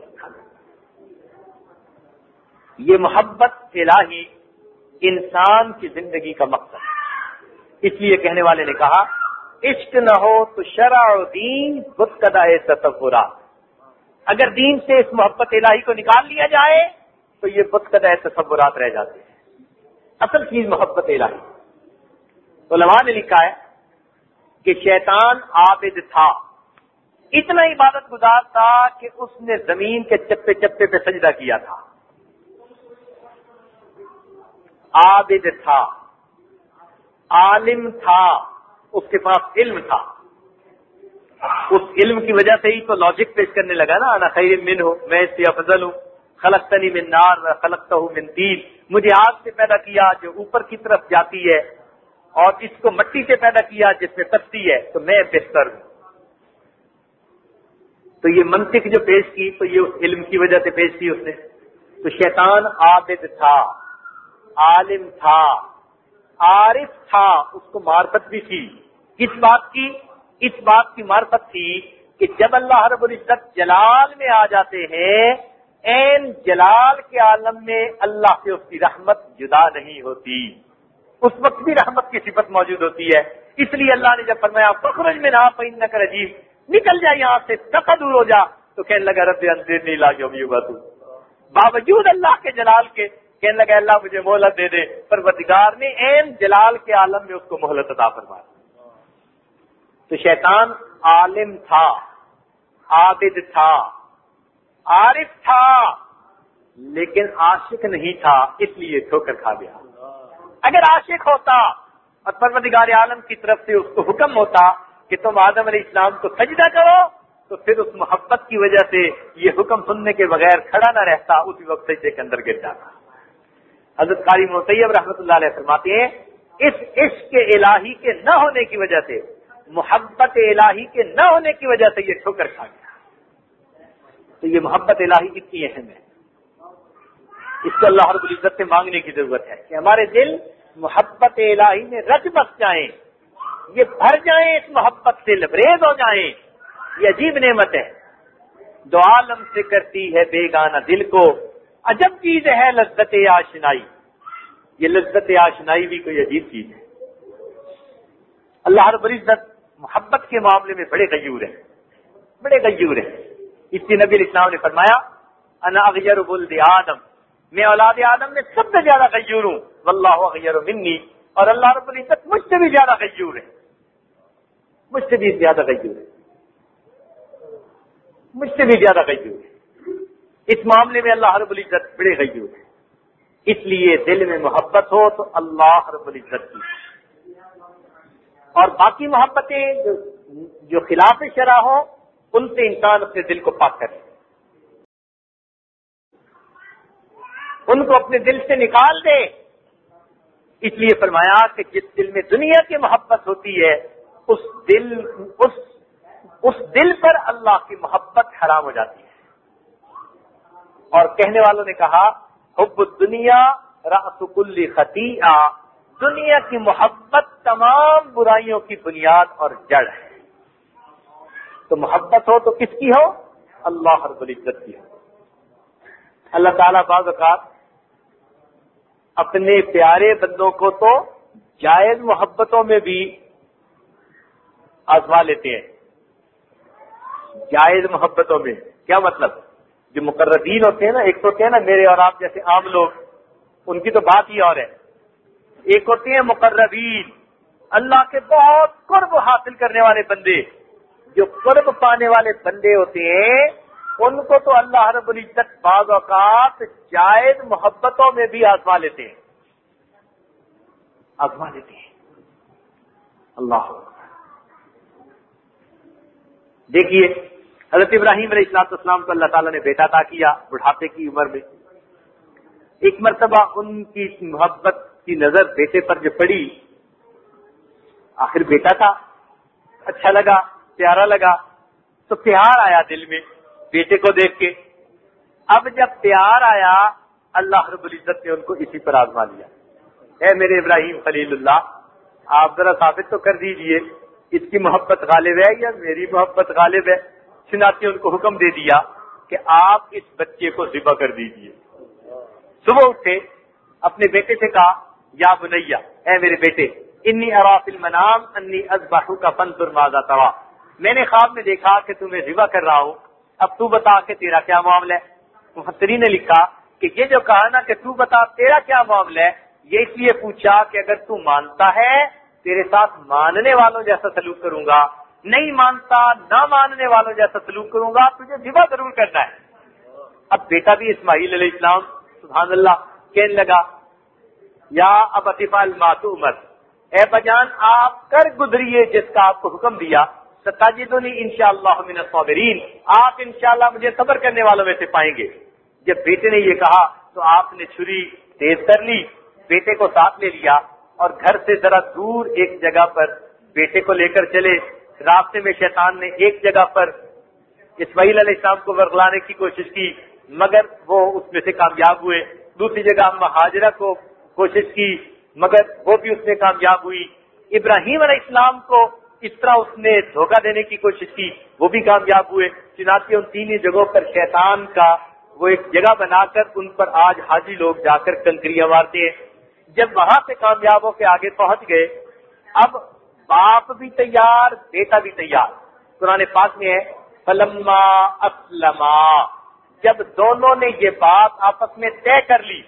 یہ محبت الہی انسان کی زندگی کا مقصد ہے۔ اس لیے کہنے والے نے کہا عشق نہ ہو تو شرع و دین بت کدہ تصورات، اگر دین سے اس محبت الہی کو نکال لیا جائے تو یہ بت کدہ تصورات رہ جاتے ہیں۔ اصل چیز محبت الہی۔ علماء نے لکھا ہے کہ شیطان عابد تھا، اتنا عبادت گزار تھا کہ اس نے زمین کے چپے چپے پہ سجدہ کیا تھا۔ عابد تھا، عالم تھا، اس کے پاس علم تھا، اس علم کی وجہ سے ہی تو لاجک پیش کرنے لگا نا، انا خیر منہ، میں اس سے افضل ہوں، خلقتنی من نار خلقتہ من طین، مجھے آگ سے پیدا کیا جو اوپر کی طرف جاتی ہے، اور اس کو مٹی سے پیدا کیا جس میں تپتی ہے، تو میں بہتر ہوں۔ تو یہ منطق جو پیش کی تو یہ اس علم کی وجہ سے پیش کی اس نے۔ تو شیطان عابد تھا، عالم تھا، عارف تھا، اس کو معرفت بھی تھی۔ کس بات کی؟ اس بات کی معرفت تھی کہ جب اللہ رب العزت جلال میں آ جاتے ہیں، این جلال کے عالم میں اللہ سے اس کی رحمت جدا نہیں ہوتی، اس وقت بھی رحمت کی صفت موجود ہوتی ہے۔ اس لیے اللہ نے جب فرمایا فخرج منھا فإنک رجیم، نکل جا یہاں سے، دفع دور ہو جا، تو کہنے لگا رب انظرنی الی یوم یبعثون، باوجود اللہ کے جلال کے کہنے لگا اللہ مجھے مہلت دے دے، پروردگار نے عین جلال کے عالم میں اس کو مہلت عطا فرمائی۔ تو شیطان عالم تھا، عابد تھا، عارف تھا، لیکن عاشق نہیں تھا، اس لیے ٹھوکر کھا گیا۔ اگر عاشق ہوتا اور پروردگار عالم کی طرف سے اس کو حکم ہوتا کہ تم آدم علیہ السلام کو سجدہ کرو، تو پھر اس محبت کی وجہ سے یہ حکم سننے کے بغیر کھڑا نہ رہتا، اسی وقت سجدے کے اندر گر جاتا۔ حضرت قاری مطیب رحمۃ اللہ علیہ فرماتے ہیں اس عشق الہی کے نہ ہونے کی وجہ سے، محبت الہی کے نہ ہونے کی وجہ سے یہ ٹھوکر کھا گیا۔ تو یہ محبت الہی کتنی اہم ہے، اس کو اللہ رب العزت سے مانگنے کی ضرورت ہے کہ ہمارے دل محبت الہی میں رچ بس جائیں، یہ بھر جائیں، اس محبت سے لبریز ہو جائیں۔ یہ عجیب نعمت ہے، دو عالم سے کرتی ہے بیگانہ دل کو، عجب چیز ہے لذت آشنائی۔ یہ لذت آشنائی بھی کوئی عجیب چیز ہے۔ اللہ رب العزت محبت کے معاملے میں بڑے غیور ہیں، بڑے غیور ہیں۔ اس لیے نبی علیہ السلام نے فرمایا انا اغیر ولد آدم، میں اولاد آدم میں سب سے زیادہ غیور ہوں، واللہ اغیر منی، اور اللہ رب العزت مجھ سے بھی زیادہ غیور ہے، مجھ سے بھی زیادہ غیور ہے، مجھ سے بھی زیادہ غیور ہے۔ اس معاملے میں اللہ رب العزت بڑے غیور ہے۔ اس لیے دل میں محبت ہو تو اللہ رب العزت کی، اور باقی محبتیں جو, جو خلاف شرع ہو ان سے انسان اپنے دل کو پاک کرے، ان کو اپنے دل سے نکال دے۔ اس لیے فرمایا کہ جس دل میں دنیا کی محبت ہوتی ہے اس دل اس اس دل پر اللہ کی محبت حرام ہو جاتی ہے۔ اور کہنے والوں نے کہا حب الدنیا رأس کل خطیئہ، دنیا کی محبت تمام برائیوں کی بنیاد اور جڑ ہے۔ تو محبت ہو تو کس کی ہو؟ اللہ رب العزت کی ہو۔ اللہ تعالیٰ بعض اوقات اپنے پیارے بندوں کو تو جائز محبتوں میں بھی آزما لیتے ہیں۔ جائز محبتوں میں کیا مطلب؟ جو مقربین ہوتے ہیں نا، ایک تو ہوتے ہیں نا میرے اور آپ جیسے عام لوگ، ان کی تو بات ہی اور ہے۔ ایک ہوتے ہیں مقربین، اللہ کے بہت قرب حاصل کرنے والے بندے۔ جو قرب پانے والے بندے ہوتے ہیں ان کو تو اللہ رب العزت بعض اوقات جائز محبتوں میں بھی آزما لیتے ہیں، آزما لیتے ہیں۔ اللہ دیکھیے حضرت ابراہیم علیہ الصلوۃ والسلام کو اللہ تعالیٰ نے بیٹا عطا کیا بڑھاپے کی عمر میں۔ ایک مرتبہ ان کی محبت کی نظر بیٹے پر جو پڑی، آخر بیٹا تھا، اچھا لگا، پیارا لگا، تو پیار آیا دل میں بیٹے کو دیکھ کے۔ اب جب پیار آیا اللہ رب العزت نے ان کو اسی پر آزما لیا۔ اے میرے ابراہیم خلیل اللہ، آپ ذرا ثابت تو کر دیجئے اس کی محبت غالب ہے یا میری محبت غالب ہے؟ چنانچہ ان کو حکم دے دیا کہ آپ اس بچے کو ذبح کر دیجئے۔ صبح اٹھے، اپنے بیٹے سے کہا یا بنیا، اے میرے بیٹے، انی ارا فی المنام انی اذبحک فانظر ماذا ترى، میں نے خواب میں دیکھا کہ تمہیں ذبح کر رہا ہوں، اب تو بتا کہ تیرا کیا معاملہ ہے۔ مفسرین نے لکھا کہ یہ جو کہا نا کہ تو بتا تیرا کیا معاملہ ہے، یہ اس لیے پوچھا کہ اگر تو مانتا ہے تیرے ساتھ ماننے والوں جیسا سلوک کروں گا، نہیں مانتا نہ ماننے والوں جیسا سلوک کروں گا، تجھے ذبح ضرور کرنا ہے۔ اب بیٹا بھی اسماعیل علیہ السلام سبحان اللہ کہنے لگا یا اب افعل ما تؤمر، اے بجان آپ کر گزریے جس کا آپ کو حکم دیا، ستجدنی انشاءاللہ من الصابرین، آپ انشاءاللہ مجھے صبر کرنے والوں میں سے پائیں گے۔ جب بیٹے نے یہ کہا تو آپ نے چھری تیز کر لی، بیٹے کو ساتھ لے لیا اور گھر سے ذرا دور ایک جگہ پر بیٹے کو لے کر چلے۔ راستے میں شیطان نے ایک جگہ پر اسماعیل علیہ السلام کو ورغلانے کی کوشش کی مگر وہ اس میں سے کامیاب ہوئے، دوسری جگہ ہاجرہ کو کوشش کی مگر وہ بھی اس میں کامیاب ہوئی، ابراہیم علیہ السلام کو اس طرح اس نے دھوکہ دینے کی کوشش کی، وہ بھی کامیاب ہوئے۔ چنانچہ ان تین جگہوں پر شیطان کا وہ ایک جگہ بنا کر ان پر آج حاجی لوگ جا کر کنکریاں مارتے ہیں۔ جب وہاں سے کامیاب ہو کے آگے پہنچ گئے، اب باپ بھی تیار، بیٹا بھی تیار۔ قرآن پاک میں ہے فلما اسلما، جب دونوں نے یہ بات آپس میں طے کر لی،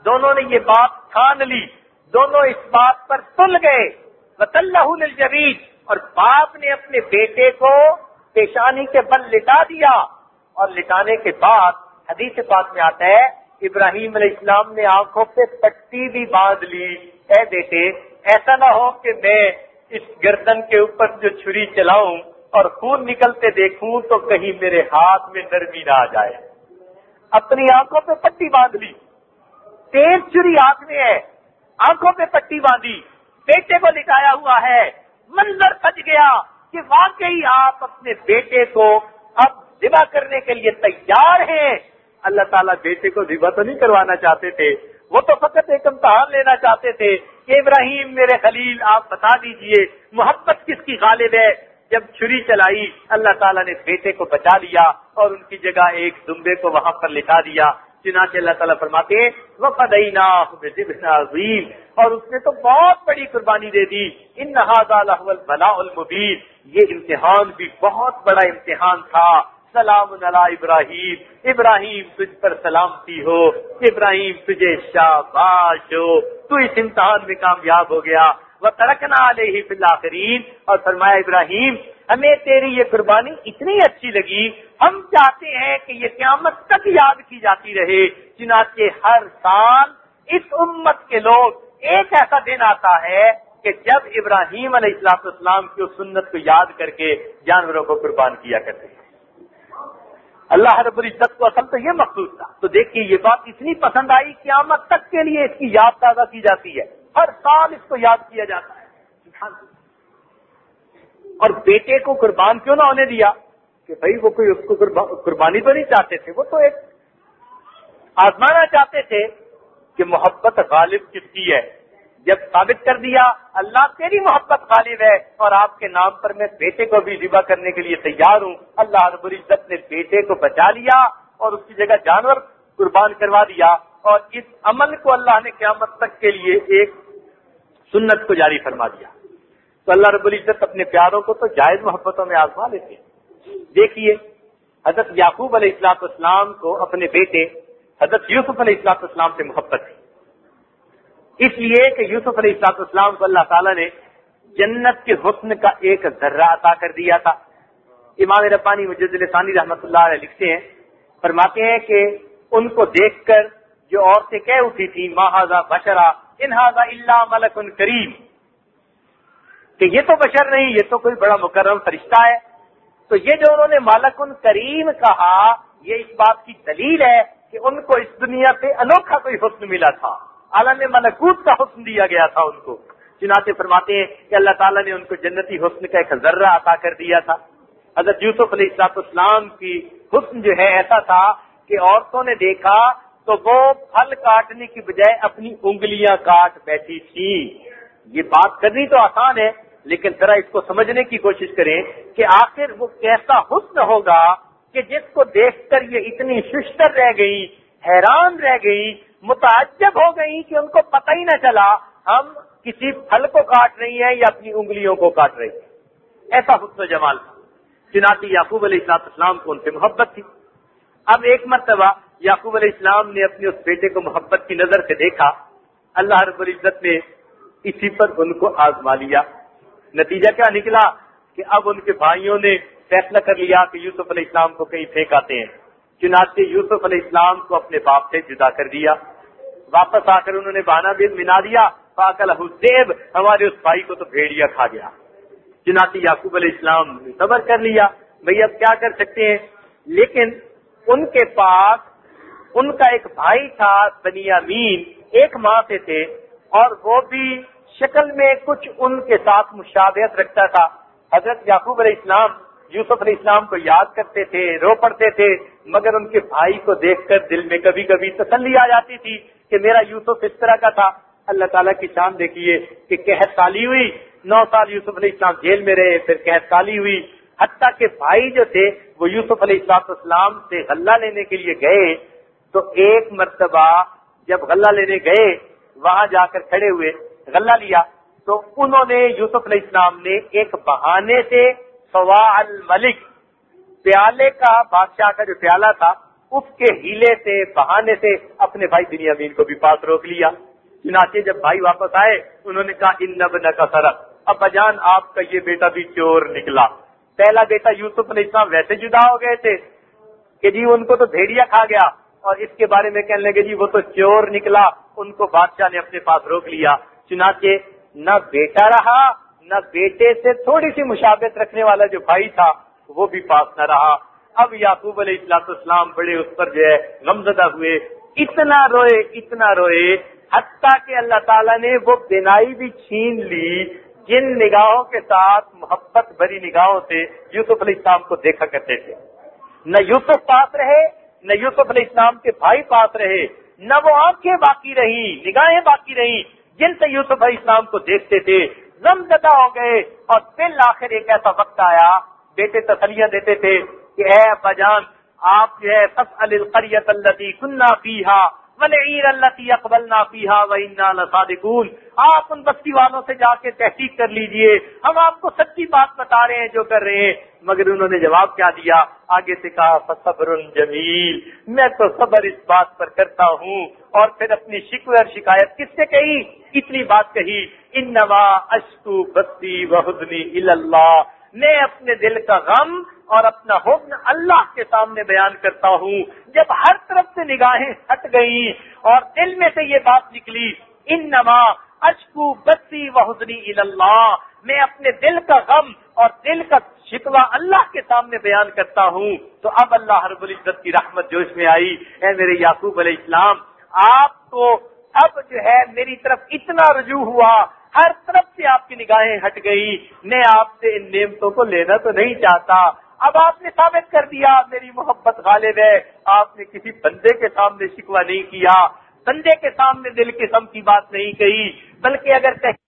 دونوں نے یہ بات ٹھان لی، دونوں اس بات پر تل گئے، وَتَلَّهُ لِلْجَبِينِ، اور باپ نے اپنے بیٹے کو پیشانی کے بل لٹا دیا، اور لٹانے کے بعد حدیث پاک میں آتا ہے ابراہیم علیہ السلام نے آنکھوں پہ پٹی بھی باندھ لی، اے بیٹے ایسا نہ ہو کہ میں اس گردن کے اوپر جو چھری چلاؤں اور خون نکلتے دیکھوں تو کہیں میرے ہاتھ میں نرمی نہ آ جائے۔ اپنی آنکھوں پہ پٹی باندھ لی، تیز چھری ہاتھ میں ہے، آنکھوں پہ پٹی باندھی، بیٹے کو لٹایا ہوا ہے، منظر سج گیا کہ واقعی آپ اپنے بیٹے کو اب ذبح کرنے کے لیے تیار ہیں۔ اللہ تعالیٰ بیٹے کو ذبح تو نہیں کروانا چاہتے تھے، وہ تو فقط ایک امتحان لینا چاہتے تھے کہ ابراہیم میرے خلیل آپ بتا دیجئے محبت کس کی غالب ہے۔ جب چھری چلائی اللہ تعالیٰ نے بیٹے کو بچا لیا اور ان کی جگہ ایک دمبے کو وہاں پر لٹا دیا۔ چنانچہ اللہ تعالیٰ فرماتے ہیں وَفَدَيْنَاهُ بِذِبْحٍ عَظِيمٍ، اور اس نے تو بہت بڑی قربانی دے دی۔ إِنَّ هَذَا لَهُوَ الْبَلَاءُ الْمُبِينُ، یہ امتحان بھی بہت بڑا امتحان تھا۔ سلام علی ابراہیم، ابراہیم تجھ پر سلامتی ہو، ابراہیم تجھے شاباش ہو، تو اس امتحان میں کامیاب ہو گیا۔ وَتَرَكْنَا عَلَيْهِ فِي الْآخِرِينَ، اور فرمایا ابراہیم ہمیں تیری یہ قربانی اتنی اچھی لگی، ہم چاہتے ہیں کہ یہ قیامت تک یاد کی جاتی رہے۔ چنانچہ ہر سال اس امت کے لوگ ایک ایسا دن آتا ہے کہ جب ابراہیم علیہ الصلوۃ والسلام کی اس سنت کو یاد کر کے جانوروں کو قربان کیا کرتے ہیں۔ اللہ رب العزت کو اصل تو یہ مقصود تھا۔ تو دیکھیے یہ بات اتنی پسند آئی، قیامت تک کے لیے اس کی یاد تازہ کی جاتی ہے، ہر سال اس کو یاد کیا جاتا ہے۔ اور بیٹے کو قربان کیوں نہ ہونے دیا کہ بھائی وہ کوئی اس کو قربانی تو نہیں چاہتے تھے، وہ تو ایک آزمانا چاہتے تھے کہ محبت غالب کس کی ہے۔ جب ثابت کر دیا اللہ تیری محبت غالب ہے اور آپ کے نام پر میں بیٹے کو بھی ذبح کرنے کے لیے تیار ہوں، اللہ رب العزت نے بیٹے کو بچا لیا اور اس کی جگہ جانور قربان کروا دیا، اور اس عمل کو اللہ نے قیامت تک کے لیے ایک سنت کو جاری فرما دیا۔ تو اللہ رب العزت اپنے پیاروں کو تو جائز محبتوں میں آزما لیتے ہیں۔ دیکھیے حضرت یعقوب علیہ الصلوۃ والسلام کو اپنے بیٹے حضرت یوسف علیہ الصلوۃ والسلام سے محبت تھی، اس لیے کہ یوسف علیہ الصلوۃ والسلام کو اللہ تعالیٰ نے جنت کے حسن کا ایک ذرہ عطا کر دیا تھا۔ امام ربانی مجدد ثانی رحمۃ اللہ علیہ لکھتے ہیں، فرماتے ہیں کہ ان کو دیکھ کر جو عورتیں کہہ اٹھی تھی ما ھذا بشرا ان ھذا الا ملک کریم، کہ یہ تو بشر نہیں، یہ تو کوئی بڑا مکرم فرشتہ ہے۔ تو یہ جو انہوں نے ملک کریم کہا یہ اس بات کی دلیل ہے کہ ان کو اس دنیا پہ انوکھا کوئی حسن ملا تھا، عالم ملکوت کا حسن دیا گیا تھا ان کو۔ چنانچہ فرماتے ہیں کہ اللہ تعالیٰ نے ان کو جنتی حسن کا ایک ذرہ عطا کر دیا تھا۔ حضرت یوسف علیہ الصلوۃ والسلام کی حسن جو ہے ایسا تھا کہ عورتوں نے دیکھا تو وہ پھل کاٹنے کی بجائے اپنی انگلیاں کاٹ بیٹھی تھی۔ یہ بات کرنی تو آسان ہے لیکن ذرا اس کو سمجھنے کی کوشش کریں کہ آخر وہ کیسا حسن ہوگا کہ جس کو دیکھ کر یہ اتنی ششتر رہ گئی، حیران رہ گئی، متعجب ہو گئی کہ ان کو پتہ ہی نہ چلا ہم کسی پھل کو کاٹ رہی ہیں یا اپنی انگلیوں کو کاٹ رہی ہیں۔ ایسا حسن و جمال تھا۔ چنانچہ یعقوب علیہ السلام کو ان سے محبت تھی۔ اب ایک مرتبہ یعقوب علیہ السلام نے اپنے اس بیٹے کو محبت کی نظر سے دیکھا، اللہ رب العزت نے اسی پر ان کو آزما لیا۔ نتیجہ کیا نکلا کہ اب ان کے بھائیوں نے فیصلہ کر لیا کہ یوسف علیہ السلام کو کہیں پھینک آتے ہیں۔ چنانچہ یوسف علیہ السلام کو اپنے باپ سے جدا کر دیا۔ واپس آ کر انہوں نے بہانہ بھی منا دیا فَأَكَلَهُ الذِّئْبُ، ہمارے اس بھائی کو تو بھیڑیا کھا گیا۔ چنانچہ یعقوب علیہ السلام نے صبر کر لیا، بھئی اب کیا کر سکتے ہیں، لیکن ان کے پاس ان کا ایک بھائی تھا بنیامین، ایک ماں سے تھے اور وہ بھی شکل میں کچھ ان کے ساتھ مشابہت رکھتا تھا۔ حضرت یعقوب علیہ السلام یوسف علیہ السلام کو یاد کرتے تھے، رو پڑتے تھے، مگر ان کے بھائی کو دیکھ کر دل میں کبھی کبھی تسلی آ جاتی تھی کہ میرا یوسف اس طرح کا تھا۔ اللہ تعالیٰ کی شان دیکھیے کہ قحط سالی ہوئی، نو سال یوسف علیہ السلام جیل میں رہے، پھر قحط سالی ہوئی، حتیٰ کہ بھائی جو تھے وہ یوسف علیہ السلام سے غلہ لینے کے لیے گئے تو ایک مرتبہ جب غلہ لینے گئے وہاں جا کر کھڑے ہوئے غلہ لیا تو انہوں نے یوسف علیہ السلام نے ایک بہانے سے سواء الملک، پیالے کا بادشاہ کا جو پیالہ تھا اس کے ہیلے سے بہانے سے اپنے بھائی بنیامین کو بھی پاس روک لیا۔ چنانچہ جب بھائی واپس آئے انہوں نے کہا ان ابنک سرق، ابا جان آپ کا یہ بیٹا بھی چور نکلا۔ پہلا بیٹا یوسف علیہ السلام ویسے جدا ہو گئے تھے کہ جی ان کو تو بھیڑیا کھا گیا، اور اس کے بارے میں کہنے لگے جی وہ تو چور نکلا، ان کو بادشاہ نے اپنے پاس روک لیا۔ چنانچہ نہ بیٹا رہا نہ بیٹے سے تھوڑی سی مشابہت رکھنے والا جو بھائی تھا وہ بھی پاس نہ رہا۔ اب یعقوب علیہ السلام بڑے اس پر جو ہے غمزدہ ہوئے، اتنا روئے اتنا روئے حتیٰ کہ اللہ تعالیٰ نے وہ بینائی بھی چھین لی جن نگاہوں کے ساتھ محبت بھری نگاہوں سے یوسف علیہ السلام کو دیکھا کرتے تھے۔ نہ یوسف پاس رہے نہ یوسف علیہ السلام کے بھائی پاس رہے، نہ وہ آنکھیں باقی رہی نگاہیں باقی رہی جن سے یوسف علیہ السلام کو دیکھتے تھے، غمزدہ ہو گئے۔ اور بالآخر ایک ایسا وقت آیا، بیٹے تسلیاں دیتے تھے کہ اے ابا جان آپ جو ہے فاسأل القریۃ التی کنا فیہا والعیر التی اقبلنا فیہا وإنا لصادقون، آپ ان بستی والوں سے جا کے تحقیق کر لیجئے، ہم آپ کو سچی بات بتا رہے ہیں جو کر رہے ہیں۔ مگر انہوں نے جواب کیا دیا؟ آگے سے کہا فصبر جمیل، میں تو صبر اس بات پر کرتا ہوں۔ اور پھر اپنی شکوے اور شکایت کس سے کہی؟ اتنی بات کہی انما اشکو بثی وحزنی الی اللہ، میں اپنے دل کا غم اور اپنا حزن اللہ کے سامنے بیان کرتا ہوں۔ جب ہر طرف سے نگاہیں ہٹ گئیں اور دل میں سے یہ بات نکلی انما اشکو بثی وحزنی الی اللہ، میں اپنے دل کا غم اور دل کا شکوہ اللہ کے سامنے بیان کرتا ہوں، تو اب اللہ رب العزت کی رحمت جوش میں آئی۔ اے میرے یعقوب علیہ السلام، آپ کو اب جو ہے میری طرف اتنا رجوع ہوا، ہر طرف سے آپ کی نگاہیں ہٹ گئی، میں آپ سے ان نعمتوں کو لینا تو نہیں چاہتا۔ اب آپ نے ثابت کر دیا میری محبت غالب ہے، آپ نے کسی بندے کے سامنے شکوہ نہیں کیا، بندے کے سامنے دل کے غم کی بات نہیں کہی، بلکہ اگر کہیں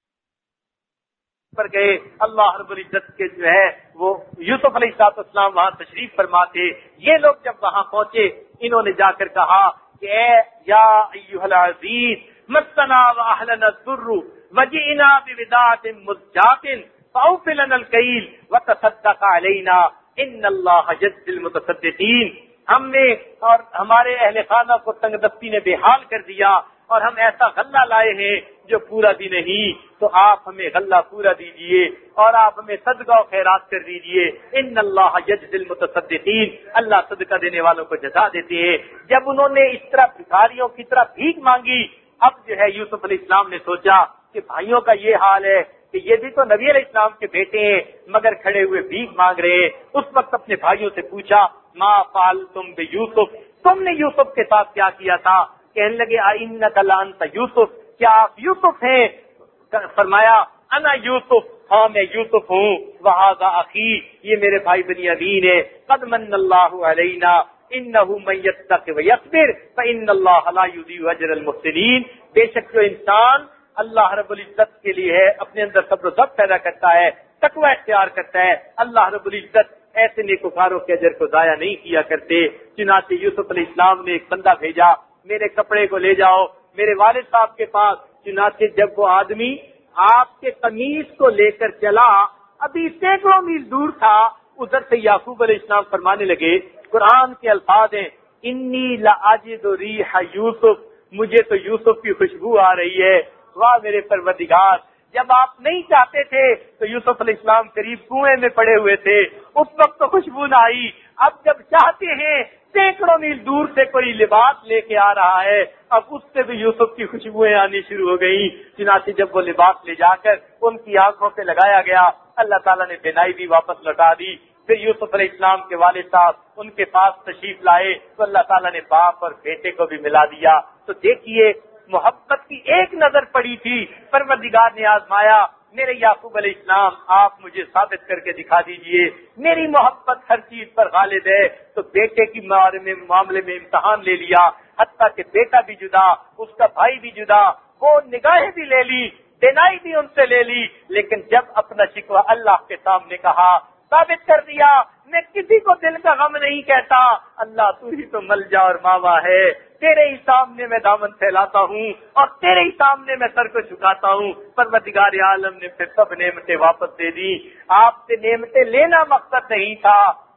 پر گئے اللہ رب العزت کے جو ہے وہ یوسف علیہ السلام وہاں تشریف فرما تھے، یہ لوگ جب وہاں پہنچے انہوں نے جا کر کہا کہ اے یا ایھا العزیز مسنا واہلنا الضر وجئنا بوداعۃ مزجاۃ فاوف لنا الکیل وتصدق علینا ان اللہ یجزی المتصدقین، ہم نے اور ہمارے اہل خانہ کو تنگ دستی نے بے حال کر دیا اور ہم ایسا غلہ لائے ہیں جو پورا بھی نہیں، تو آپ ہمیں غلہ پورا دیجئے اور آپ ہمیں صدقہ و خیرات کر دیجئے۔ ان اللہ یجزی المتصدقین، اللہ صدقہ دینے والوں کو جزا دیتے ہیں۔ جب انہوں نے اس طرح بھکاریوں کی طرح بھیک مانگی، اب جو ہے یوسف علیہ السلام نے سوچا کہ بھائیوں کا یہ حال ہے کہ یہ بھی تو نبی علیہ السلام کے بیٹے ہیں مگر کھڑے ہوئے بھیک مانگ رہے ہیں۔ اس وقت اپنے بھائیوں سے پوچھا ما فعلتم بیوسف، تم نے یوسف کے ساتھ کیا کیا تھا؟ کہنے لگے اِنَّکَ لَأَنْتَ یوسف، کیا آپ یوسف ہیں؟ فرمایا انا یوسف، ہاں میں یوسف ہوں، وَهَذَا أَخِي، یہ میرے بھائی بنیامین ہے، قَدْ مَنَّ اللَّهُ عَلَيْنَا إِنَّهُ مَن يَتَّقِ وَيَصْبِرْ فَإِنَّ اللَّهَ لَا يُضِيعُ أَجْرَ الْمُحْسِنِينَ، بے شک جو انسان اللہ رب العزت کے لیے ہے اپنے اندر صبر و ضبط پیدا کرتا ہے، تقوی اختیار کرتا ہے، اللہ رب العزت ایسے نیکوکاروں کے اجر کو ضائع نہیں کیا کرتے۔ چنانچہ یوسف علیہ السلام نے ایک بندہ بھیجا، میرے کپڑے کو لے جاؤ میرے والد صاحب کے پاس۔ چنانچہ جب وہ آدمی آپ کے قمیص کو لے کر چلا، ابھی سینکڑوں میل دور تھا، ادھر سے یعقوب علیہ السلام فرمانے لگے، قرآن کے الفاظ ہیں انی لاجد ریح یوسف، مجھے تو یوسف کی خوشبو آ رہی ہے۔ واہ میرے پروردگار، جب آپ نہیں چاہتے تھے تو یوسف علیہ السلام قریب کنویں میں پڑے ہوئے تھے، اس وقت تو خوشبو نہ آئی، اب جب چاہتے ہیں سینکڑوں میل دور سے کوئی لباس لے کے آ رہا ہے، اب اس سے بھی یوسف کی خوشبوئیں آنی شروع ہو گئی۔ چنانچہ جب وہ لباس لے جا کر ان کی آنکھوں پہ لگایا گیا، اللہ تعالیٰ نے بینائی بھی واپس لوٹا دی۔ پھر یوسف علیہ السلام کے والد صاحب ان کے پاس تشریف لائے تو اللہ تعالیٰ نے باپ اور بیٹے کو بھی ملا دیا۔ تو دیکھیے محبت کی ایک نظر پڑی تھی، پروردگار نے آزمایا، میرے یعقوب علیہ السلام آپ مجھے ثابت کر کے دکھا دیجئے میری محبت ہر چیز پر غالب ہے۔ تو بیٹے کی معاملے میں امتحان لے لیا، حتیٰ کہ بیٹا بھی جدا، اس کا بھائی بھی جدا، وہ نگاہیں بھی لے لی، بینائی بھی ان سے لے لی، لیکن جب اپنا شکوہ اللہ کے سامنے کہا، ثابت کر دیا میں کسی کو دل کا غم نہیں کہتا، اللہ تو ہی تو ملجا اور ماوا ہے، تیرے ہی سامنے میں دامن پھیلاتا ہوں اور تیرے ہی سامنے میں سر کو جھکاتا ہوں۔ پروردگار عالم نے پھر سب نعمتیں واپس دے دی۔ آپ سے نعمتیں لینا مقصد نہیں تھا،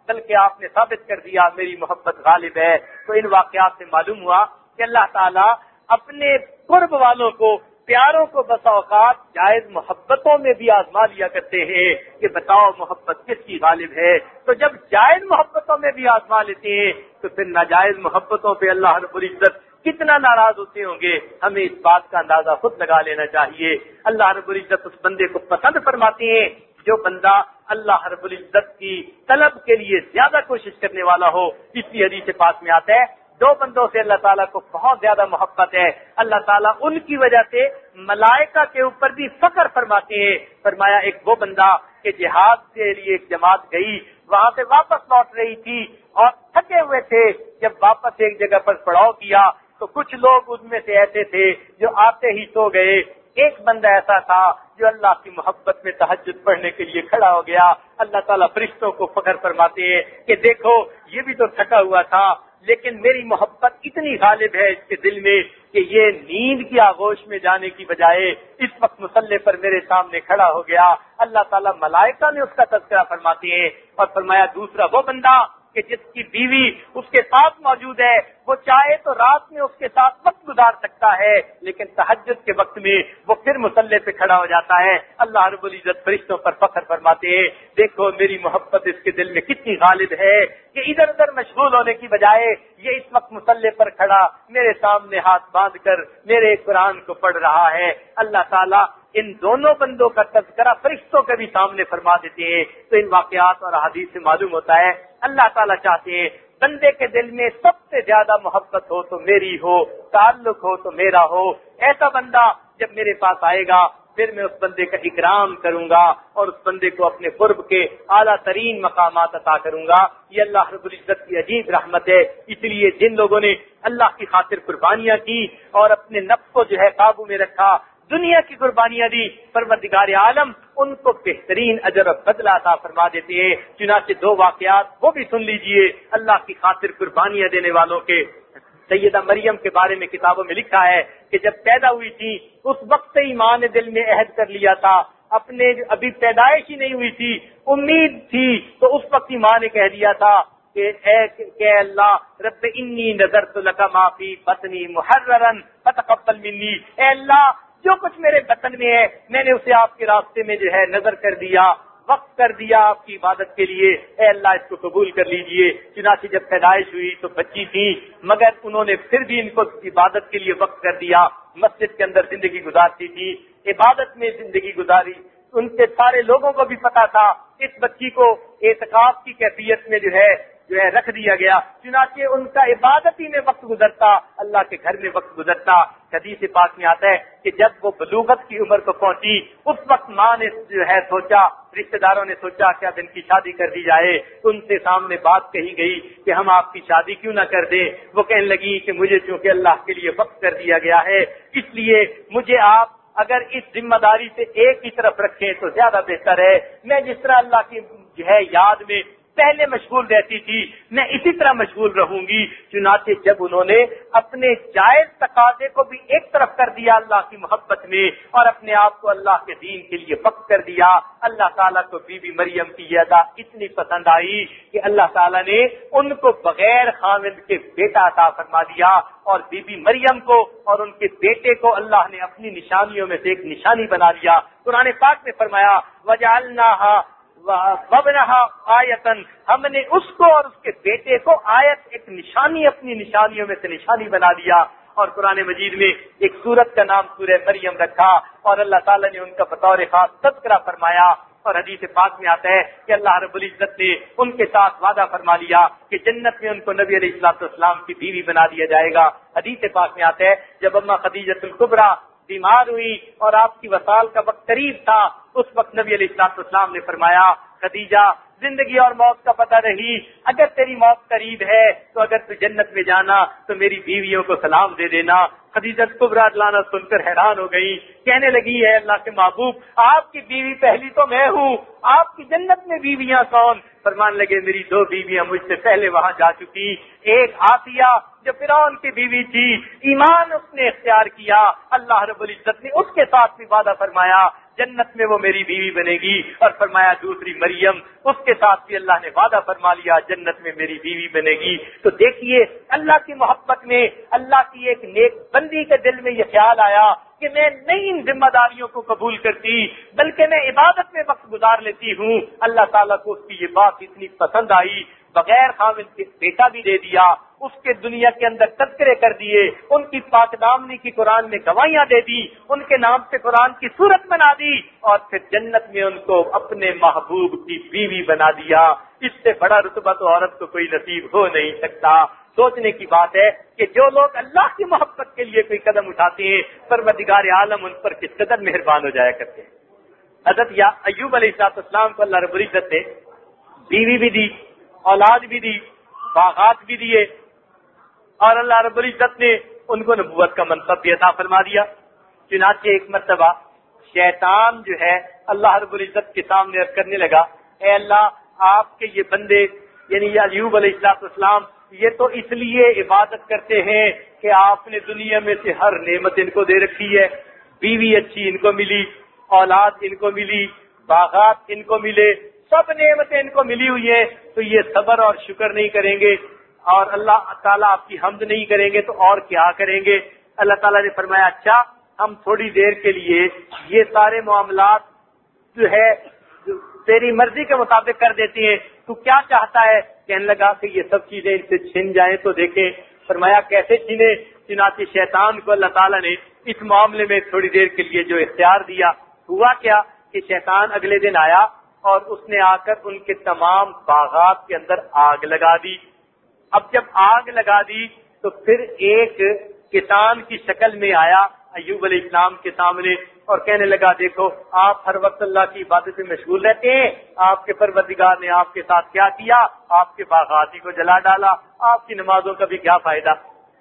بلکہ آپ نے ثابت کر دیا میری محبت غالب ہے۔ تو ان واقعات سے معلوم ہوا کہ اللہ تعالیٰ اپنے قرب والوں کو، پیاروں کو بسا اوقات جائز محبتوں میں بھی آزما لیا کرتے ہیں کہ بتاؤ محبت کس کی غالب ہے۔ تو جب جائز محبتوں میں بھی آزما لیتے ہیں تو پھر ناجائز محبتوں پہ اللہ رب العزت کتنا ناراض ہوتے ہوں گے، ہمیں اس بات کا اندازہ خود لگا لینا چاہیے۔ اللہ رب العزت اس بندے کو پسند فرماتے ہیں جو بندہ اللہ رب العزت کی طلب کے لیے زیادہ کوشش کرنے والا ہو۔ اس لیے حدیث پاک میں آتا ہے دو بندوں سے اللہ تعالیٰ کو بہت زیادہ محبت ہے، اللہ تعالیٰ ان کی وجہ سے ملائکہ کے اوپر بھی فخر فرماتے ہیں۔ فرمایا ایک وہ بندہ کہ جہاد کے لیے ایک جماعت گئی، وہاں سے واپس لوٹ رہی تھی اور تھکے ہوئے تھے، جب واپس ایک جگہ پر پڑاؤ کیا تو کچھ لوگ ان میں سے ایسے تھے جو آتے ہی سو گئے، ایک بندہ ایسا تھا جو اللہ کی محبت میں تہجد پڑھنے کے لیے کھڑا ہو گیا۔ اللہ تعالیٰ فرشتوں کو فخر فرماتے ہیں کہ دیکھو یہ بھی تو تھکا ہوا تھا، لیکن میری محبت اتنی غالب ہے اس کے دل میں کہ یہ نیند کی آغوش میں جانے کی بجائے اس وقت مصلی پر میرے سامنے کھڑا ہو گیا۔ اللہ تعالیٰ ملائکہ نے اس کا تذکرہ فرماتے ہیں اور فرمایا دوسرا وہ بندہ کہ جس کی بیوی اس کے ساتھ موجود ہے، وہ چاہے تو رات میں اس کے ساتھ وقت گزار سکتا ہے، لیکن تہجد کے وقت میں وہ پھر مصلی پہ کھڑا ہو جاتا ہے۔ اللہ رب العزت فرشتوں پر فخر فرماتے ہیں دیکھو میری محبت اس کے دل میں کتنی غالب ہے کہ ادھر ادھر مشغول ہونے کی بجائے یہ اس وقت مصلی پر کھڑا میرے سامنے ہاتھ باندھ کر میرے قرآن کو پڑھ رہا ہے۔ اللہ تعالیٰ ان دونوں بندوں کا تذکرہ فرشتوں کے بھی سامنے فرما دیتے ہیں۔ تو ان واقعات اور احادیث سے معلوم ہوتا ہے اللہ تعالیٰ چاہتے ہیں بندے کے دل میں سب سے زیادہ محبت ہو تو میری ہو، تعلق ہو تو میرا ہو۔ ایسا بندہ جب میرے پاس آئے گا پھر میں اس بندے کا اکرام کروں گا اور اس بندے کو اپنے قرب کے اعلیٰ ترین مقامات عطا کروں گا۔ یہ اللہ رب العزت کی عجیب رحمت ہے۔ اس لیے جن لوگوں نے اللہ کی خاطر قربانیاں کی اور اپنے نفس کو جو ہے قابو میں رکھا، دنیا کی قربانیاں دی، پروردگار عالم ان کو بہترین اجر و بدلہ عطا فرما دیتے ہیں۔ چنانچہ دو واقعات وہ بھی سن لیجئے اللہ کی خاطر قربانیاں دینے والوں کے۔ سیدہ مریم کے بارے میں کتابوں میں لکھا ہے کہ جب پیدا ہوئی تھی اس وقت سے ہی ماں نے دل میں عہد کر لیا تھا، اپنے ابھی پیدائش ہی نہیں ہوئی تھی، امید تھی، تو اس وقت ہی ماں نے کہہ دیا تھا کہ اے کہ اللہ رب انی نذرت لک ما فی بطنی محررا فتقبل منی، اے اللہ جو کچھ میرے بطن میں ہے میں نے اسے آپ کے راستے میں جو ہے نظر کر دیا، وقف کر دیا آپ کی عبادت کے لیے، اے اللہ اس کو قبول کر لیجئے۔ چنانچہ جب پیدائش ہوئی تو بچی تھی مگر انہوں نے پھر بھی ان کو عبادت کے لیے وقف کر دیا، مسجد کے اندر زندگی گزارتی تھی، عبادت میں زندگی گزاری۔ ان کے سارے لوگوں کو بھی پتا تھا اس بچی کو اعتکاف کی کیفیت میں جو ہے جو ہے رکھ دیا گیا، چنانچہ ان کا عبادت ہی میں وقت گزرتا، اللہ کے گھر میں وقت گزرتا۔ حدیث پاک میں آتا ہے کہ جب وہ بلوغت کی عمر کو پہنچی اس وقت ماں نے جو ہے سوچا، رشتہ داروں نے سوچا کہ اب ان کی شادی کر دی جائے۔ ان سے سامنے بات کہی گئی کہ ہم آپ کی شادی کیوں نہ کر دیں؟ وہ کہنے لگی کہ مجھے چونکہ اللہ کے لیے وقت کر دیا گیا ہے اس لیے مجھے آپ اگر اس ذمہ داری سے ایک ہی طرف رکھیں تو زیادہ بہتر ہے۔ میں جس طرح اللہ کی جو ہے یاد میں پہلے مشغول رہتی تھی میں اسی طرح مشغول رہوں گی۔ چنانچہ جب انہوں نے اپنے جائز تقاضے کو بھی ایک طرف کر دیا اللہ کی محبت میں اور اپنے آپ کو اللہ کے دین کے لیے وقف کر دیا، اللہ تعالیٰ کو بی بی مریم کی یہ ادا اتنی پسند آئی کہ اللہ تعالیٰ نے ان کو بغیر خاوند کے بیٹا عطا فرما دیا، اور بی بی مریم کو اور ان کے بیٹے کو اللہ نے اپنی نشانیوں میں سے ایک نشانی بنا دیا۔ قرآن پاک میں فرمایا وَجَعَلْنَاهَا وَبْنَهَا آیَةً، ہم نے اس کو اور اس کے بیٹے کو آیت ایک نشانی اپنی نشانیوں میں سے نشانی بنا دیا۔ اور قرآن مجید میں ایک سورت کا نام سورہ مریم رکھا اور اللہ تعالیٰ نے ان کا بطور خاص تذکرہ فرمایا۔ اور حدیث پاک میں آتا ہے کہ اللہ رب العزت نے ان کے ساتھ وعدہ فرما لیا کہ جنت میں ان کو نبی علیہ الصلوۃ والسلام کی بیوی بنا دیا جائے گا۔ حدیث پاک میں آتا ہے جب اماں خدیجۃ الکبریٰ بیمار ہوئی اور آپ کی وصال کا وقت قریب تھا اس وقت نبی علیہ الصلوۃ والسلام نے فرمایا خدیجہ زندگی اور موت کا پتہ نہیں، اگر تیری موت قریب ہے تو اگر تو جنت میں جانا تو میری بیویوں کو سلام دے دینا۔ خدیجہ کبریٰ لانا سن کر حیران ہو گئی، کہنے لگی ہے اللہ کے محبوب آپ کی بیوی پہلی تو میں ہوں، آپ کی جنت میں بیویاں کون؟ فرمان لگے میری دو بیویاں مجھ سے پہلے وہاں جا چکی، ایک آسیہ جو فرعون کی بیوی تھی، ایمان اس نے اختیار کیا، اللہ رب العزت نے اس کے ساتھ بھی وعدہ فرمایا جنت میں وہ میری بیوی بنے گی، اور فرمایا دوسری مریم، اس کے ساتھ بھی اللہ نے وعدہ فرما لیا جنت میں میری بیوی بنے گی۔ تو دیکھیے اللہ کی محبت میں، اللہ کی ایک نیک بندی کے دل میں یہ خیال آیا کہ میں نئی ان ذمہ داریوں کو قبول کرتی بلکہ میں عبادت میں وقت گزار لیتی ہوں۔ اللہ تعالیٰ کو اس کی یہ بات اتنی پسند آئی، بغیر خاوند کے بیٹا بھی دے دیا، اس کے دنیا کے اندر تذکرے کر دیے، ان کی پاک دامنی کی قرآن میں گواہیاں دے دی، ان کے نام سے قرآن کی صورت بنا دی، اور پھر جنت میں ان کو اپنے محبوب کی بیوی بنا دیا۔ اس سے بڑا رتبہ تو عورت کو کوئی نصیب ہو نہیں سکتا۔ سوچنے کی بات ہے کہ جو لوگ اللہ کی محبت کے لیے کوئی قدم اٹھاتے ہیں، پروردگار عالم ان پر کس قدر مہربان ہو جایا کرتے ہیں۔ حضرت یا ایوب علیہ السلام کو اللہ رب العزت نے بیوی بھی دی، اولاد بھی دی، باغات بھی دیے، اور اللہ رب العزت نے ان کو نبوت کا منصب بھی عطا فرما دیا۔ چنانچہ ایک مرتبہ شیطان جو ہے اللہ رب العزت کے سامنے عرض کرنے لگا، اے اللہ آپ کے یہ بندے یعنی ایوب علیہ السلام یہ تو اس لیے عبادت کرتے ہیں کہ آپ نے دنیا میں سے ہر نعمت ان کو دے رکھی ہے، بیوی اچھی ان کو ملی، اولاد ان کو ملی، باغات ان کو ملے، سب نعمتیں ان کو ملی ہوئی ہیں، تو یہ صبر اور شکر نہیں کریں گے اور اللہ تعالیٰ آپ کی حمد نہیں کریں گے تو اور کیا کریں گے؟ اللہ تعالیٰ نے فرمایا اچھا ہم تھوڑی دیر کے لیے یہ سارے معاملات جو ہے تیری مرضی کے مطابق کر دیتے ہیں، تو کیا چاہتا ہے؟ کہنے لگا کہ یہ سب چیزیں ان سے چھن جائیں تو دیکھیں۔ فرمایا کیسے چھنے؟ چنانچہ شیطان کو اللہ تعالیٰ نے اس معاملے میں تھوڑی دیر کے لیے جو اختیار دیا، ہوا کیا کہ شیطان اگلے دن آیا اور اس نے آ کر ان کے تمام باغات کے اندر آگ لگا دی۔ اب جب آگ لگا دی تو پھر ایک کسان کی شکل میں آیا ایوب علیہ السلام کے سامنے اور کہنے لگا دیکھو آپ ہر وقت اللہ کی عبادت میں مشغول رہتے ہیں، آپ کے پروردگار نے آپ کے ساتھ کیا کیا؟ آپ کے باغات ہی کو جلا ڈالا، آپ کی نمازوں کا بھی کیا فائدہ؟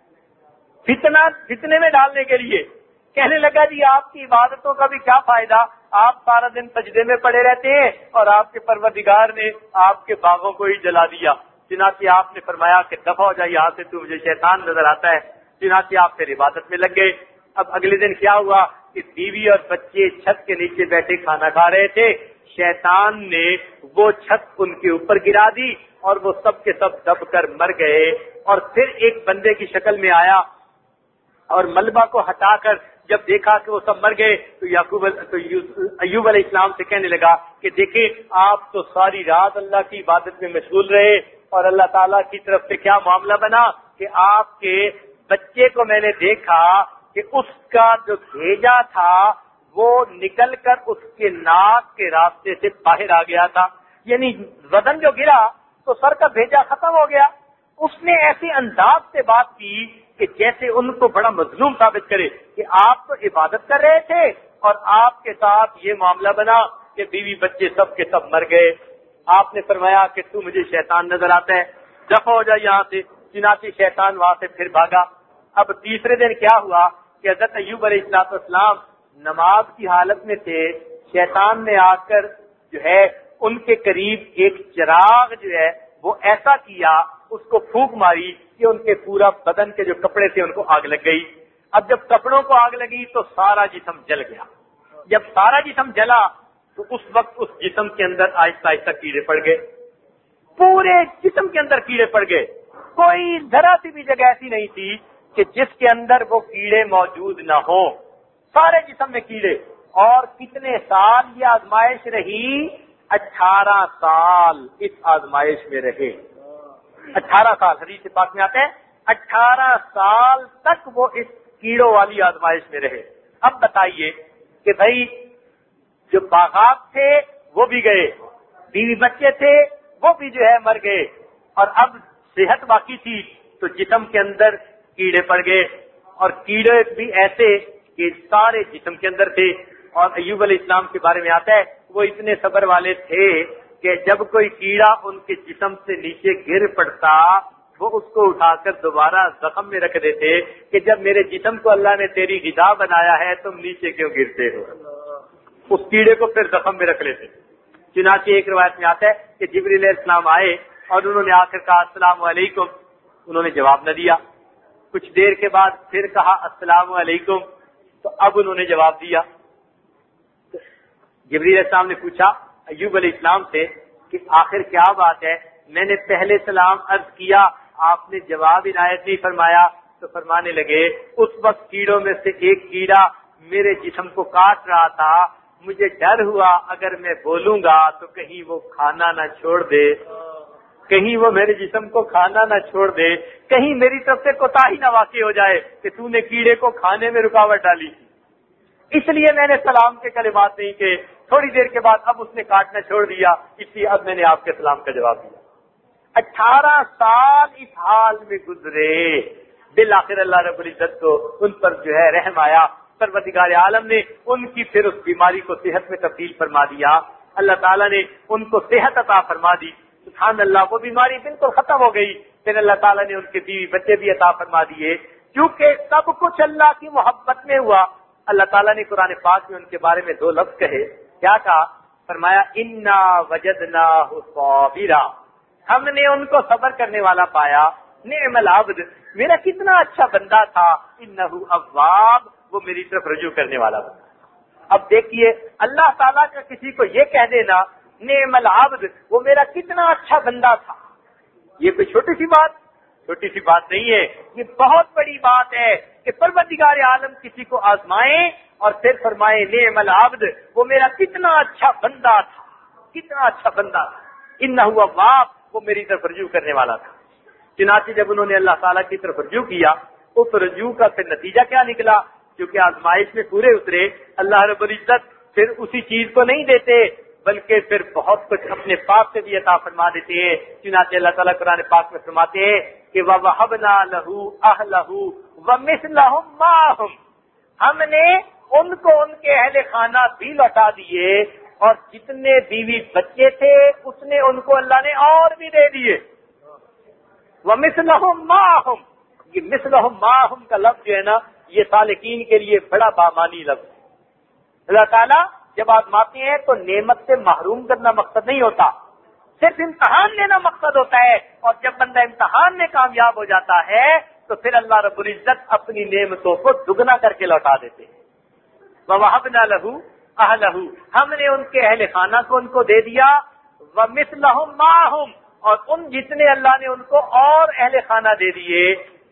فتنہ فتنے میں ڈالنے کے لیے کہنے لگا جی آپ کی عبادتوں کا بھی کیا فائدہ؟ آپ سارا دن سجدے میں پڑے رہتے ہیں اور آپ کے پروردگار نے آپ کے باغوں کو ہی جلا دیا۔ چنانچہ آپ نے فرمایا کہ دفع ہو جائے یہاں سے، تو مجھے شیطان نظر آتا ہے۔ چنانچہ آپ پھر عبادت میں لگ گئے۔ اب اگلے دن کیا ہوا کہ بیوی اور بچے چھت کے نیچے بیٹھے کھانا کھا رہے تھے، شیطان نے وہ چھت ان کے اوپر گرا دی اور وہ سب کے سب دب کر مر گئے۔ اور پھر ایک بندے کی شکل میں آیا اور ملبہ کو ہٹا کر جب دیکھا کہ وہ سب مر گئے تو یعقوب تو ایوب علیہ السلام سے کہنے لگا کہ دیکھیں آپ تو ساری رات اللہ کی عبادت میں مشغول رہے اور اللہ تعالیٰ کی طرف سے کیا معاملہ بنا کہ آپ کے بچے کو میں نے دیکھا کہ اس کا جو بھیجا تھا وہ نکل کر اس کے ناک کے راستے سے باہر آ گیا تھا، یعنی وزن جو گرا تو سر کا بھیجا ختم ہو گیا۔ اس نے ایسے انداز سے بات کی کہ جیسے ان کو بڑا مظلوم ثابت کرے کہ آپ تو عبادت کر رہے تھے اور آپ کے ساتھ یہ معاملہ بنا کہ بیوی بچے سب کے سب مر گئے۔ آپ نے فرمایا کہ تو مجھے شیطان نظر آتا ہے، دفع ہو جائے یہاں سے۔ چنانچہ شیطان وہاں سے پھر بھاگا۔ اب تیسرے دن کیا ہوا کہ حضرت ایوب علیہ السلام نماز کی حالت میں تھے، شیطان نے آ کر جو ہے ان کے قریب ایک چراغ جو ہے وہ ایسا کیا، اس کو پھونک ماری کہ ان کے پورا بدن کے جو کپڑے تھے ان کو آگ لگ گئی۔ اب جب کپڑوں کو آگ لگی تو سارا جسم جل گیا۔ جب سارا جسم جلا تو اس وقت اس جسم کے اندر آہستہ آہستہ کیڑے پڑ گئے، پورے جسم کے اندر کیڑے پڑ گئے۔ کوئی ذرا سی بھی جگہ ایسی نہیں تھی کہ جس کے اندر وہ کیڑے موجود نہ ہوں، سارے جسم میں کیڑے۔ اور کتنے سال یہ آزمائش رہی؟ اٹھارہ سال اس آزمائش میں رہے۔ اٹھارہ سال حدیث پاک میں آتے ہیں اٹھارہ سال تک وہ اس کیڑوں والی آزمائش میں رہے۔ اب بتائیے کہ بھائی جو باغات تھے وہ بھی گئے، بیوی بچے تھے وہ بھی جو ہے مر گئے، اور اب صحت باقی تھی تو جسم کے اندر کیڑے پڑ گئے، اور کیڑے بھی ایسے کہ سارے جسم کے اندر تھے۔ اور ایوب علیہ السلام کے بارے میں آتا ہے وہ اتنے صبر والے تھے کہ جب کوئی کیڑا ان کے جسم سے نیچے گر پڑتا وہ اس کو اٹھا کر دوبارہ زخم میں رکھ دیتے کہ جب میرے جسم کو اللہ نے تیری غذا بنایا ہے تم نیچے کیوں گرتے ہو؟ اس کیڑے کو پھر زخم میں رکھ لیتے۔ چنانچہ ایک روایت میں آتا ہے کہ جبریل علیہ السلام آئے اور انہوں نے آ کر کہا السلام علیکم، انہوں نے جواب نہ دیا. کچھ دیر کے بعد پھر کہا السلام علیکم, تو اب انہوں نے جواب دیا. جبریل علیہ السلام نے پوچھا ایوب علیہ السلام سے کہ آخر کیا بات ہے, میں نے پہلے سلام عرض کیا, آپ نے جواب عنایت نہیں فرمایا. تو فرمانے لگے اس وقت کیڑوں میں سے ایک کیڑا میرے جسم کو کاٹ رہا تھا, مجھے ڈر ہوا اگر میں بولوں گا تو کہیں وہ کھانا نہ چھوڑ دے, کہیں وہ میرے جسم کو کھانا نہ چھوڑ دے, کہیں میری طرف سے کوتاہی نہ واقع ہو جائے کہ تو نے کیڑے کو کھانے میں رکاوٹ ڈالی. اس لیے میں نے سلام کے کلمات نہیں کہے. تھوڑی دیر کے بعد اب اس نے کاٹنا چھوڑ دیا, اس لیے اب میں نے آپ کے سلام کا جواب دیا. اٹھارہ سال اس حال میں گزرے, بالآخر اللہ رب العزت کو ان پر جو ہے رحم آیا. پروردگار عالم نے ان کی پھر اس بیماری کو صحت میں تبدیل فرما دیا. اللہ تعالیٰ نے ان کو صحت عطا فرما دی. سبحان اللہ, وہ بیماری بالکل ختم ہو گئی. پھر اللہ تعالیٰ نے ان کے بیوی بچے بھی عطا فرما دیے. کیونکہ سب کچھ اللہ کی محبت میں ہوا. اللہ تعالیٰ نے قرآن پاک میں ان کے بارے میں دو لفظ کہے. کیا کہا؟ فرمایا انا وجدناہ صابرا, ہم نے ان کو صبر کرنے والا پایا. نعم العبد, میرا کتنا اچھا بندہ تھا. انہ اواب, وہ میری طرف رجوع کرنے والا بندہ. اب دیکھیے اللہ تعالیٰ کا کسی کو یہ کہہ دینا نعم العبد, وہ میرا کتنا اچھا بندہ تھا, یہ کوئی چھوٹی سی بات چھوٹی سی بات نہیں ہے, یہ بہت بڑی بات ہے کہ پروردگار عالم کسی کو آزمائے اور پھر فرمائے نعم العبد, وہ میرا کتنا اچھا بندہ تھا, کتنا اچھا بندہ تھا. انہ اواب, وہ میری طرف رجوع کرنے والا تھا. چنانچہ جب انہوں نے اللہ تعالیٰ کی طرف رجوع کیا, اس رجوع کا پھر نتیجہ کیا نکلا؟ کیونکہ آزمائش میں پورے اترے, اللہ رب العزت پھر اسی چیز کو نہیں دیتے بلکہ پھر بہت کچھ اپنے پاک سے بھی عطا فرما دیتے ہیں. چنانچہ اللہ تعالیٰ قرآن پاک میں فرماتے ہیں کہ وَوَهَبْنَا لَهُ أَهْلَهُ وَمِثْلَهُمْ مَعَهُمْ, ہم نے ان کو ان کے اہل خانہ بھی لوٹا دیے اور جتنے بیوی بچے تھے اس نے ان کو اللہ نے اور بھی دے دیے. وَمِثْلَهُمْ مَعَهُمْ, یہ مثلہم معہم کا لفظ جو ہے نا, یہ سالکین کے لیے بڑا بامانی لفظ ہے. اللہ تعالیٰ جب آزماتے ہیں تو نعمت سے محروم کرنا مقصد نہیں ہوتا, صرف امتحان لینا مقصد ہوتا ہے. اور جب بندہ امتحان میں کامیاب ہو جاتا ہے تو پھر اللہ رب العزت اپنی نعمتوں کو دگنا کر کے لوٹا دیتے ہیں. وَوَهَبْنَا لَهُ أَهْلَهُ, ہم نے ان کے اہل خانہ کو ان کو دے دیا. وَمِثْلَهُمْ مَعَهُمْ, اور ان جتنے اللہ نے ان کو اور اہل خانہ دے دیے.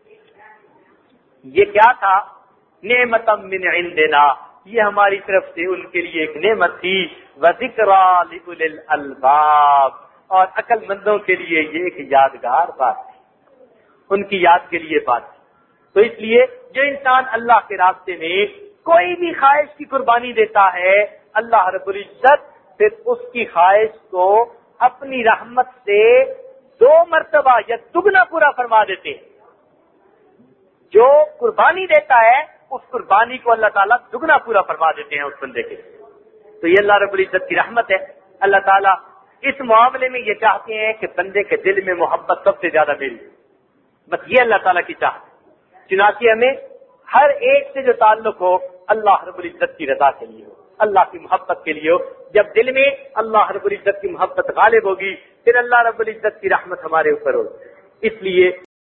یہ کیا تھا؟ نعمتم من عندنا, یہ ہماری طرف سے ان کے لیے ایک نعمت تھی. وَذِكْرَىٰ لِأُولِي الْأَلْبَابِ, اور عقل مندوں کے لیے یہ ایک یادگار بات تھی, ان کی یاد کے لیے بات تھی. تو اس لیے جو انسان اللہ کے راستے میں کوئی بھی خواہش کی قربانی دیتا ہے, اللہ رب العزت پھر اس کی خواہش کو اپنی رحمت سے دو مرتبہ یا دگنا پورا فرما دیتے ہیں. جو قربانی دیتا ہے اس قربانی کو اللہ تعالیٰ دگنا پورا فرما دیتے ہیں اس بندے کے. تو یہ اللہ رب العزت کی رحمت ہے. اللہ تعالیٰ اس معاملے میں یہ چاہتے ہیں کہ بندے کے دل میں محبت سب سے زیادہ میری, بس یہ اللہ تعالیٰ کی چاہت. چنانچہ ہمیں ہر ایک سے جو تعلق ہو اللہ رب العزت کی رضا کے لیے ہو, اللہ کی محبت کے لیے ہو. جب دل میں اللہ رب العزت کی محبت غالب ہوگی پھر اللہ رب العزت کی رحمت ہمارے اوپر ہوگی. اس لیے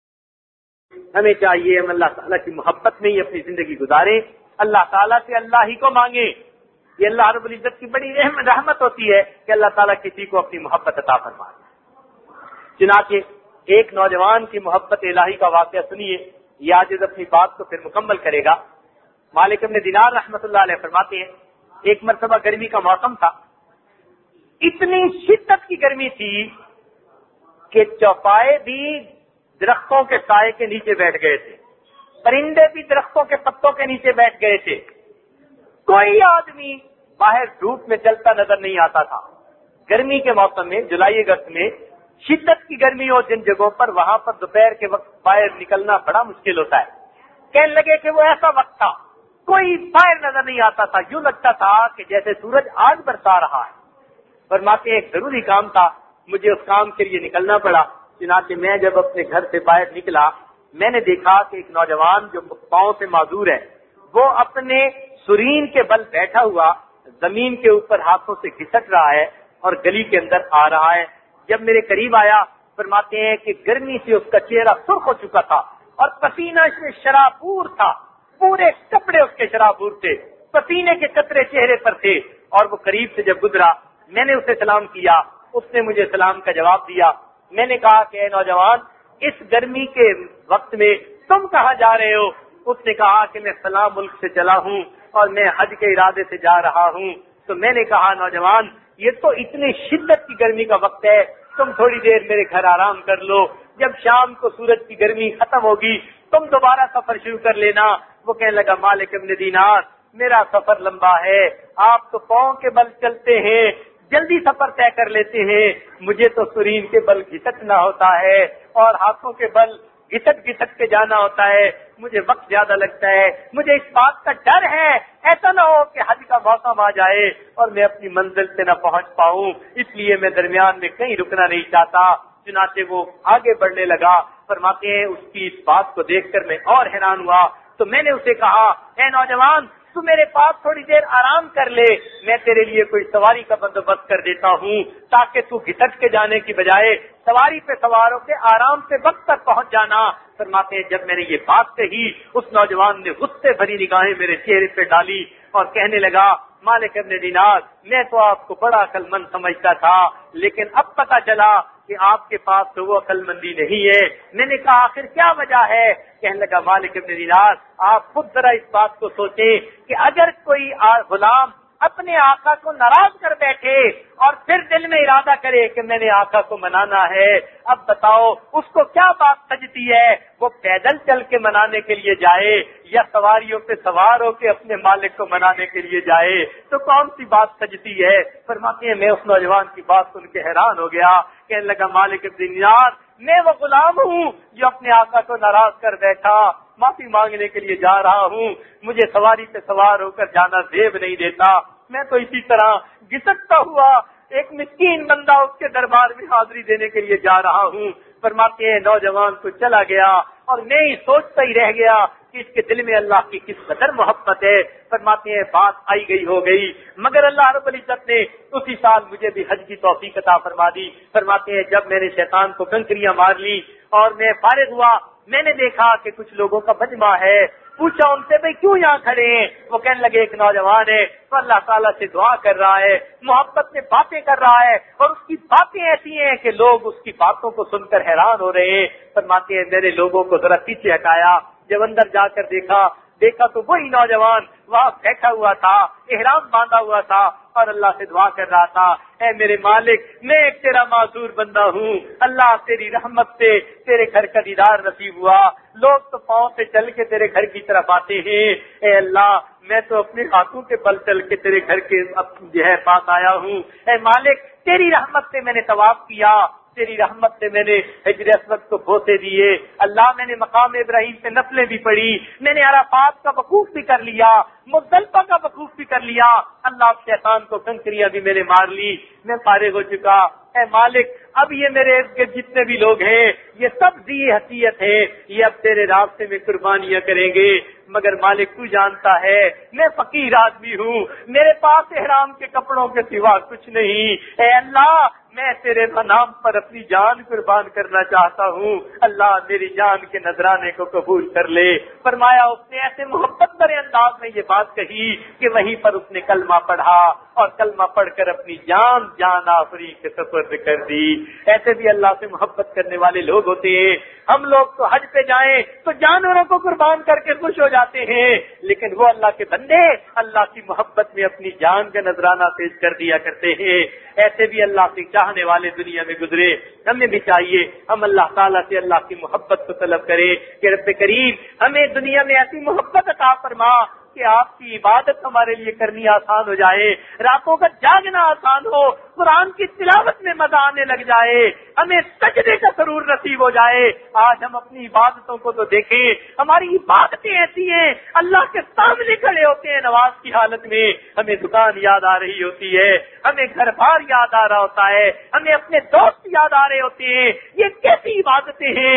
ہمیں چاہیے ہم اللہ تعالیٰ کی محبت میں ہی اپنی زندگی گزاریں, اللہ تعالیٰ سے اللہ ہی کو مانگیں. یہ اللہ رب العزت کی بڑی رحمت ہوتی ہے کہ اللہ تعالیٰ کسی کو اپنی محبت عطا فرمائے. چنانچہ ایک نوجوان کی محبت الہی کا واقعہ سنیے, یہ آج اپنی بات کو پھر مکمل کرے گا. مالک ابن دینار رحمۃ اللہ علیہ فرماتے ہیں ایک مرتبہ گرمی کا موسم تھا, اتنی شدت کی گرمی تھی کہ چوپائے بھی درختوں کے سائے کے نیچے بیٹھ گئے تھے, پرندے بھی درختوں کے پتوں کے نیچے بیٹھ گئے تھے. کوئی آدمی باہر دھوپ میں چلتا نظر نہیں آتا تھا. گرمی کے موسم میں جولائی اگست میں شدت کی گرمی ہو جن جگہوں پر, وہاں پر دوپہر کے وقت باہر نکلنا بڑا مشکل ہوتا ہے. کہنے لگے کہ وہ ایسا وقت تھا کوئی باہر نظر نہیں آتا تھا, یوں لگتا تھا کہ جیسے سورج آگ برسا رہا ہے. فرماتے ایک ضروری کام تھا, مجھے اس کام کے لیے نکلنا پڑا. چنانچہ میں جب اپنے گھر سے باہر نکلا میں نے دیکھا کہ ایک نوجوان جو پاؤں سے معذور ہے وہ اپنے سرین کے بل بیٹھا ہوا زمین کے اوپر ہاتھوں سے گھسٹ رہا ہے اور گلی کے اندر آ رہا ہے. جب میرے قریب آیا فرماتے ہیں کہ گرمی سے اس کا چہرہ سرخ ہو چکا تھا اور پسینہ اس میں شرابور تھا، پورے کپڑے اس کے شرابور تھے، پسینے کے قطرے چہرے پر تھے. اور وہ قریب سے جب گزرا میں نے اسے سلام کیا، اس نے مجھے سلام کا جواب دیا. میں نے کہا کہ اے نوجوان، اس گرمی کے وقت میں تم کہاں جا رہے ہو؟ اس نے کہا کہ میں فلاں ملک سے چلا ہوں اور میں حج کے ارادے سے جا رہا ہوں. تو میں نے کہا نوجوان، یہ تو اتنی شدت کی گرمی کا وقت ہے، تم تھوڑی دیر میرے گھر آرام کر لو، جب شام کو سورج کی گرمی ختم ہوگی تم دوبارہ سفر شروع کر لینا. وہ کہنے لگا مالک ابن دینار، میرا سفر لمبا ہے، آپ تو پاؤں کے بل چلتے ہیں، جلدی سفر طے کر لیتے ہیں، مجھے تو سرین کے بل گھسٹنا ہوتا ہے اور ہاتھوں کے بل گھسٹ گھسٹ کے جانا ہوتا ہے، مجھے وقت زیادہ لگتا ہے، مجھے اس بات کا ڈر ہے ایسا نہ ہو کہ حج کا موسم آ جائے اور میں اپنی منزل سے نہ پہنچ پاؤں، اس لیے میں درمیان میں کہیں رکنا نہیں چاہتا. چنانچہ وہ آگے بڑھنے لگا. فرماتے ہیں اس کی اس بات کو دیکھ کر میں اور حیران ہوا. تو میں نے اسے کہا اے نوجوان، تو میرے پاس تھوڑی دیر آرام کر لے، میں تیرے لیے کوئی سواری کا بندوبست کر دیتا ہوں تاکہ تو گھسٹ کے جانے کی بجائے سواری پہ سوار ہو کے آرام سے وقت تک پہنچ جانا. فرماتے ہیں جب میں نے یہ بات کہی اس نوجوان نے غصے بھری نگاہیں میرے چہرے پہ ڈالی اور کہنے لگا مالک ابن دینار، میں تو آپ کو بڑا عقل مند سمجھتا تھا لیکن اب پتہ چلا کہ آپ کے پاس تو وہ عقل مندی نہیں ہے. میں نے کہا آخر کیا وجہ ہے؟ کہنے لگا مالک ابن دینار، آپ خود ذرا اس بات کو سوچیں کہ اگر کوئی غلام اپنے آقا کو ناراض کر بیٹھے اور پھر دل میں ارادہ کرے کہ میں نے آقا کو منانا ہے، اب بتاؤ اس کو کیا بات سجتی ہے؟ وہ پیدل چل کے منانے کے لیے جائے یا سواریوں پہ سوار ہو کے اپنے مالک کو منانے کے لیے جائے؟ تو کون سی بات سجتی ہے؟ فرماتے ہیں میں اس نوجوان کی بات سن کے حیران ہو گیا. کہنے لگا مالک ابن دینار، میں وہ غلام ہوں جو اپنے آقا کو ناراض کر بیٹھا، معافی مانگنے کے لیے جا رہا ہوں، مجھے سواری پہ سوار ہو کر جانا زیب نہیں دیتا. میں تو اسی طرح گھسٹتا ہوا ایک مسکین بندہ اس کے دربار میں حاضری دینے کے لیے جا رہا ہوں. فرماتے ہیں نوجوان تو چلا گیا اور میں ہی سوچتا ہی رہ گیا کہ اس کے دل میں اللہ کی کس قدر محبت ہے. فرماتے ہیں بات آئی گئی ہو گئی، مگر اللہ رب العزت نے اسی سال مجھے بھی حج کی توفیق عطا فرما دی. فرماتے ہیں جب میں نے شیطان کو کنکریاں مار لی اور میں فارغ ہوا، میں نے دیکھا کہ کچھ لوگوں کا مجمع ہے. پوچھا ان سے بھئی کیوں یہاں کھڑے ہیں؟ وہ کہنے لگے ایک نوجوان ہے تو اللہ تعالیٰ سے دعا کر رہا ہے، محبت میں باتیں کر رہا ہے اور اس کی باتیں ایسی ہیں کہ لوگ اس کی باتوں کو سن کر حیران ہو رہے ہیں. فرماتے ہیں میرے لوگوں کو ذرا پیچھے ہٹایا، جب اندر جا کر دیکھا دیکھا تو وہی نوجوان وہاں بیٹھا ہوا تھا، احرام باندھا ہوا تھا اور اللہ سے دعا کر رہا تھا اے میرے مالک، میں ایک تیرا معذور بندہ ہوں، اللہ تیری رحمت سے تیرے گھر کا دیدار نصیب ہوا، لوگ تو پاؤں سے چل کے تیرے گھر کی طرف آتے ہیں، اے اللہ میں تو اپنے ہاتھوں کے بل چل کے تیرے گھر کے جو ہے پاس آیا ہوں. اے مالک تیری رحمت سے میں نے طواف کیا، تیری رحمت سے میں نے حجر اسود کو بوسے دیے، اللہ میں نے مقام ابراہیم سے نفلیں بھی پڑھی، میں نے عرفات کا وقوف بھی کر لیا، مزدلفہ کا وقوف بھی کر لیا، اللہ شیطان کو کنکریاں بھی میں نے مار لی، میں فارغ ہو چکا. اے مالک اب یہ میرے ارد گرد جتنے بھی لوگ ہیں یہ سب ذی حیثیت ہیں، یہ اب تیرے راستے میں قربانیاں کریں گے، مگر مالک تو جانتا ہے میں فقیر آدمی ہوں، میرے پاس احرام کے کپڑوں کے سوا کچھ نہیں. اے اللہ میں تیرے نام پر اپنی جان قربان کرنا چاہتا ہوں، اللہ میری جان کے نذرانے کو قبول کر لے. فرمایا اس نے ایسے محبت بھرے انداز میں یہ بات کہی کہ وہیں پر اس نے کلمہ پڑھا اور کلمہ پڑھ کر اپنی جان جان آفری کے سپرد کر دی. ایسے بھی اللہ سے محبت کرنے والے لوگ ہوتے ہیں. ہم لوگ تو حج پہ جائیں تو جانوروں کو قربان کر کے خوش ہو جاتے ہیں، لیکن وہ اللہ کے بندے اللہ کی محبت میں اپنی جان کا نذرانہ پیش کر دیا کرتے ہیں. ایسے بھی اللہ سے چاہنے والے دنیا میں گزرے. ہمیں بھی چاہیے ہم اللہ تعالیٰ سے اللہ کی محبت کو طلب کریں کہ رب کریم ہمیں دنیا میں ایسی محبت عطا فرما کہ آپ کی عبادت ہمارے لیے کرنی آسان ہو جائے، راتوں کا جاگنا آسان ہو، قرآن کی تلاوت میں مزہ آنے لگ جائے، ہمیں سجدے کا سرور نصیب ہو جائے. آج ہم اپنی عبادتوں کو تو دیکھیں، ہماری عبادتیں ایسی ہیں اللہ کے سامنے کھڑے ہوتے ہیں نماز کی حالت میں، ہمیں دکان یاد آ رہی ہوتی ہے، ہمیں گھر بار یاد آ رہا ہوتا ہے، ہمیں اپنے دوست یاد آ رہے ہوتے ہیں. یہ کیسی عبادتیں ہیں؟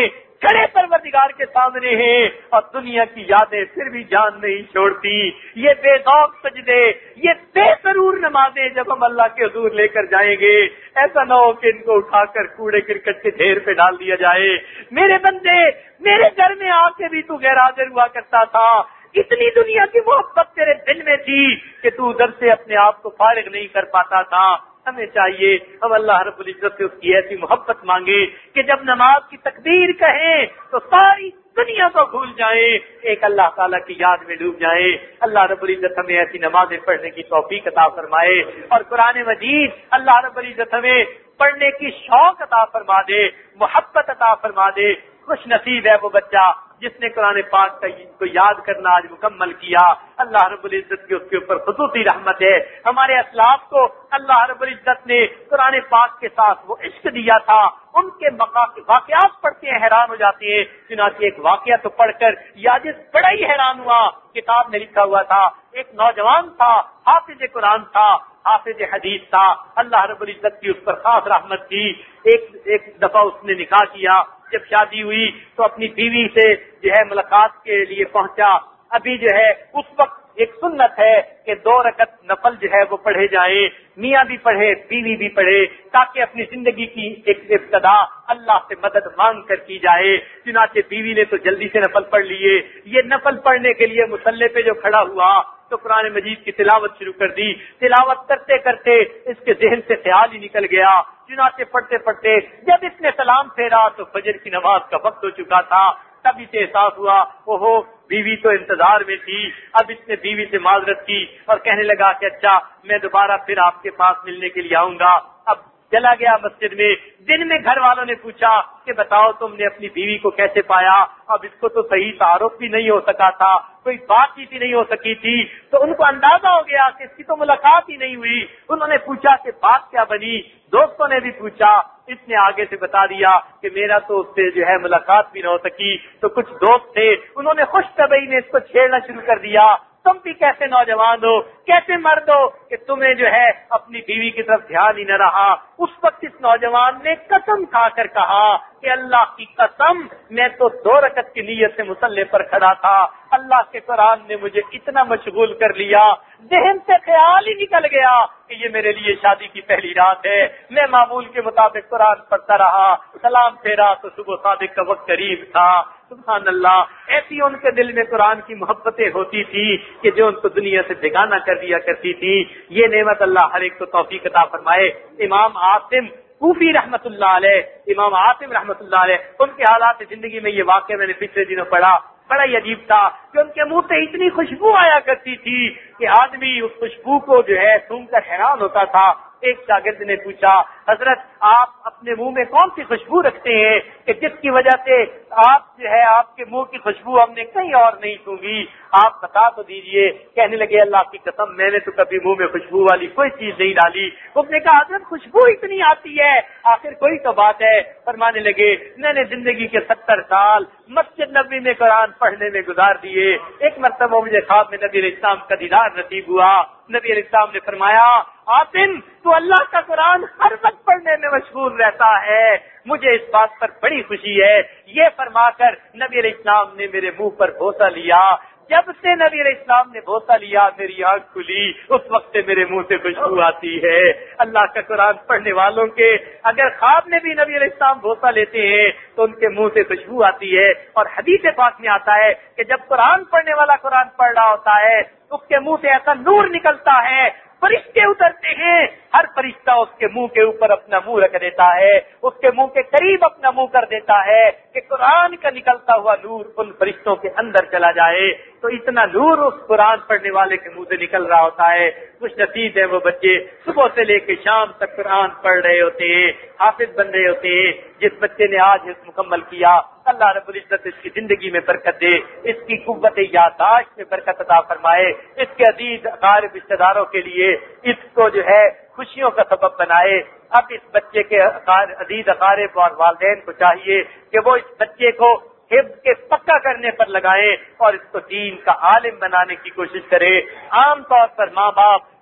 کھڑے پروردگار کے سامنے ہیں اور دنیا کی یادیں پھر بھی جان نہیں چھوڑتی. یہ بے ذوق سجدے, یہ بے سرور نمازیں جب ہم اللہ کے حضور لے کر جائیں گے, ایسا نہ ہو کہ ان کو اٹھا کر کوڑے کرکٹ کے ڈھیر پہ ڈال دیا جائے. میرے بندے, میرے گھر میں آ کے بھی تو غیر حاضر ہوا کرتا تھا, اتنی دنیا کی محبت تیرے دل میں تھی کہ تو ادھر سے اپنے آپ کو فارغ نہیں کر پاتا تھا. ہمیں چاہیے ہم اللہ رب العزت سے اس کی ایسی محبت مانگے کہ جب نماز کی تکبیر کہیں تو ساری دنیا کو بھول جائیں, ایک اللہ تعالیٰ کی یاد میں ڈوب جائیں. اللہ رب العزت ہمیں ایسی نمازیں پڑھنے کی توفیق عطا فرمائے اور قرآن مجید اللہ رب العزت ہمیں پڑھنے کی شوق عطا فرما دے, محبت عطا فرما دے. خوش نصیب ہے وہ بچہ جس نے قرآن پاک کو یاد کرنا آج مکمل کیا. اللہ رب العزت کی اس کے اوپر خصوصی رحمت ہے. ہمارے اسلاف کو اللہ رب العزت نے قرآن پاک کے ساتھ وہ عشق دیا تھا, ان کے واقعات پڑھتے ہیں حیران ہو جاتے ہیں. چنانچہ ایک واقعہ تو پڑھ کر یاجز بڑا ہی حیران ہوا. کتاب میں لکھا ہوا تھا ایک نوجوان تھا, حافظ قرآن تھا, حافظ حدیث تھا. اللہ رب العزت کی اس پر خاص رحمت تھی. ایک ایک دفعہ اس نے نکاح کیا, جب شادی ہوئی تو اپنی بیوی سے جو ہے ملاقات کے لیے پہنچا. ابھی جو ہے اس وقت ایک سنت ہے کہ دو رکعت نفل جو ہے وہ پڑھے جائیں, میاں بھی پڑھے بیوی بھی پڑھے, تاکہ اپنی زندگی کی ایک ابتدا اللہ سے مدد مانگ کر کی جائے. چنانچہ بیوی نے تو جلدی سے نفل پڑھ لیے. یہ نفل پڑھنے کے لیے مصلی پہ جو کھڑا ہوا تو قرآن مجید کی تلاوت شروع کر دی. تلاوت کرتے کرتے اس کے ذہن سے خیال ہی نکل گیا. چنانچہ پڑھتے پڑھتے جب اس نے سلام پھیرا تو فجر کی نماز کا وقت ہو چکا تھا. تب اسے احساس ہوا اوہو بیوی تو انتظار میں تھی. اب اس نے بیوی سے معذرت کی اور کہنے لگا کہ اچھا میں دوبارہ پھر آپ کے پاس ملنے کے لیے آؤں گا. اب چلا گیا مسجد میں. دن میں گھر والوں نے پوچھا کہ بتاؤ تم نے اپنی بیوی کو کیسے پایا؟ اب اس کو تو صحیح تعارف بھی نہیں ہو سکا تھا, کوئی بات چیت ہی نہیں ہو سکی تھی, تو ان کو اندازہ ہو گیا کہ اس کی تو ملاقات ہی نہیں ہوئی. انہوں نے پوچھا کہ بات کیا بنی؟ دوستوں نے بھی پوچھا. اس نے آگے سے بتا دیا کہ میرا تو اس سے جو ہے ملاقات بھی نہ ہو سکی. تو کچھ دوست تھے, انہوں نے خوش طبعی میں اس کو چھیڑنا شروع کر دیا. تم بھی کیسے نوجوان ہو, کیسے مرد ہو کہ تمہیں جو ہے اپنی بیوی کی طرف دھیان ہی نہ رہا. اس وقت اس نوجوان نے قسم کھا کر کہا کہ اللہ کی قسم میں تو دو رکعت کی نیت سے مصلی پر کھڑا تھا, اللہ کے قرآن نے مجھے اتنا مشغول کر لیا, ذہن سے خیال ہی نکل گیا کہ یہ میرے لیے شادی کی پہلی رات ہے. میں معمول کے مطابق قرآن پڑھتا رہا, سلام پھیرا تو صبح صادق کا وقت قریب تھا. سبحان اللہ, ایسی ان کے دل میں قرآن کی محبتیں ہوتی تھی کہ جو ان کو دنیا سے بیگانہ کر دیا کرتی تھی. یہ نعمت اللہ ہر ایک کو توفیق عطا فرمائے. امام عاصم کوفی رحمت اللہ علیہ, امام عاصم رحمت اللہ علیہ, ان کے حالات زندگی میں یہ واقعہ میں نے پچھلے دنوں پڑھا, بڑا ہی عجیب تھا کہ ان کے منہ سے اتنی خوشبو آیا کرتی تھی کہ آدمی اس خوشبو کو جو ہے سونگ کر حیران ہوتا تھا. ایک شاگرد نے پوچھا حضرت آپ اپنے منہ میں کون سی خوشبو رکھتے ہیں کہ جس کی وجہ سے آپ جو ہے آپ کے منہ کی خوشبو ہم نے کہیں اور نہیں سونگی, آپ بتا تو دیجئے. کہنے لگے اللہ کی قسم میں نے تو کبھی منہ میں خوشبو والی کوئی چیز نہیں ڈالی. اس نے کہا حضرت خوشبو اتنی آتی ہے آخر کوئی تو بات ہے. فرمانے لگے میں نے زندگی کے ستر سال مسجد نبوی میں قرآن پڑھنے میں گزار دیے. ایک مرتبہ مجھے خواب میں نبی علیہ السلام کا دیدار نصیب ہوا. نبی علیہ السلام نے فرمایا عاصم تو اللہ کا قرآن ہر وقت پڑھنے میں مشغول رہتا ہے, مجھے اس بات پر بڑی خوشی ہے. یہ فرما کر نبی علیہ السلام نے میرے منہ پر بوسہ لیا. جب سے نبی علیہ السلام نے بوسہ لیا میری آنکھ کھلی, اس وقت سے میرے منہ سے خوشبو آتی ہے. اللہ کا قرآن پڑھنے والوں کے اگر خواب میں بھی نبی علیہ السلام بوسہ لیتے ہیں تو ان کے منہ سے خوشبو آتی ہے. اور حدیث پاک میں آتا ہے کہ جب قرآن پڑھنے والا قرآن پڑھ رہا ہوتا ہے اس کے منہ سے ایسا نور نکلتا ہے, فرشتے اترتے ہیں, ہر فرشتہ اس کے منہ کے اوپر اپنا منہ رکھ دیتا ہے, اس کے منہ کے قریب اپنا منہ کر دیتا ہے کہ قرآن کا نکلتا ہوا نور ان فرشتوں کے اندر چلا جائے. تو اتنا نور اس قرآن پڑھنے والے کے منہ سے نکل رہا ہوتا ہے. خوش نصیب ہے وہ بچے صبح سے لے کے شام تک قرآن پڑھ رہے ہوتے ہیں, حافظ بن رہے ہوتے ہیں. جس بچے نے آج اس مکمل کیا اللہ رب العزت اس کی زندگی میں برکت دے, اس کی قوت یادداشت میں برکت عطا فرمائے, اس کے عزیز اقارب رشتہ داروں کے لیے اس کو جو ہے خوشیوں کا سبب بنائے. اب اس بچے کے عزیز اقارب اور والدین کو چاہیے کہ وہ اس بچے کو حفظ کے پکا کرنے پر لگائیں اور اس کو دین کا عالم بنانے کی کوشش کرے. عام طور پر ماں باپ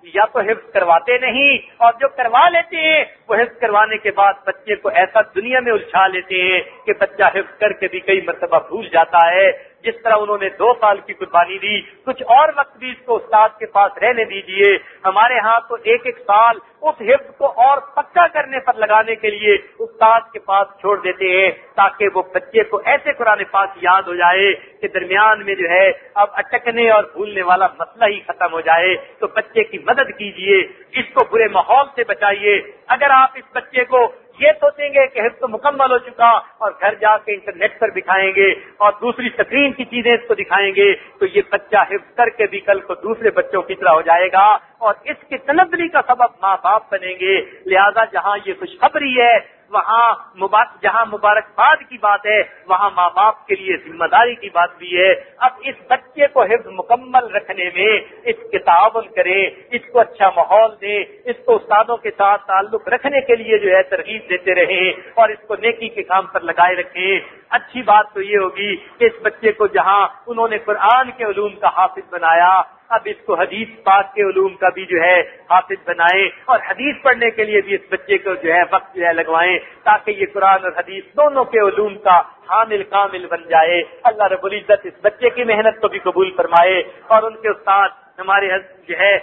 یا تو حفظ کرواتے نہیں، اور جو کروا لیتے ہیں وہ حفظ کروانے کے بعد بچے کو ایسا دنیا میں الجھا لیتے ہیں کہ بچہ حفظ کر کے بھی کئی مرتبہ بھول جاتا ہے۔ جس طرح انہوں نے دو سال کی قربانی دی، کچھ اور وقت بھی اس کو استاد کے پاس رہنے دیجئے۔ ہمارے ہاں تو ایک ایک سال اس حفظ کو اور پکا کرنے پر لگانے کے لیے استاد کے پاس چھوڑ دیتے ہیں، تاکہ وہ بچے کو ایسے قرآن پاک یاد ہو جائے کہ درمیان میں جو ہے اب اٹکنے اور بھولنے والا مسئلہ ہی ختم ہو جائے۔ تو بچے کی مدد کیجئے، اس کو برے ماحول سے بچائیے۔ اگر آپ اس بچے کو یہ سوچیں گے کہ حفظ تو مکمل ہو چکا اور گھر جا کے انٹرنیٹ پر دکھائیں گے اور دوسری اسکرین کی چیزیں اس کو دکھائیں گے، تو یہ بچہ حفظ کر کے بھی کل کو دوسرے بچوں کی طرح ہو جائے گا اور اس کی تنبلی کا سبب ماں باپ بنیں گے۔ لہذا جہاں یہ خوشخبری ہے، وہاں مبارک جہاں مبارکباد کی بات ہے، وہاں ماں باپ کے لیے ذمہ داری کی بات بھی ہے۔ اب اس بچے کو حفظ مکمل رکھنے میں اس کے تعاون کریں، اس کو اچھا ماحول دیں، اس کو استادوں کے ساتھ تعلق رکھنے کے لیے جو ہے ترغیب دیتے رہیں اور اس کو نیکی کے کام پر لگائے رکھیں۔ اچھی بات تو یہ ہوگی کہ اس بچے کو جہاں انہوں نے قرآن کے علوم کا حافظ بنایا، اب اس کو حدیث پاک کے علوم کا بھی جو ہے حافظ بنائیں اور حدیث پڑھنے کے لیے بھی اس بچے کو جو ہے وقت جو ہے لگوائیں، تاکہ یہ قرآن اور حدیث دونوں کے علوم کا حامل کامل بن جائے۔ اللہ رب العزت اس بچے کی محنت کو بھی قبول فرمائے اور ان کے استاد ہمارے جو ہے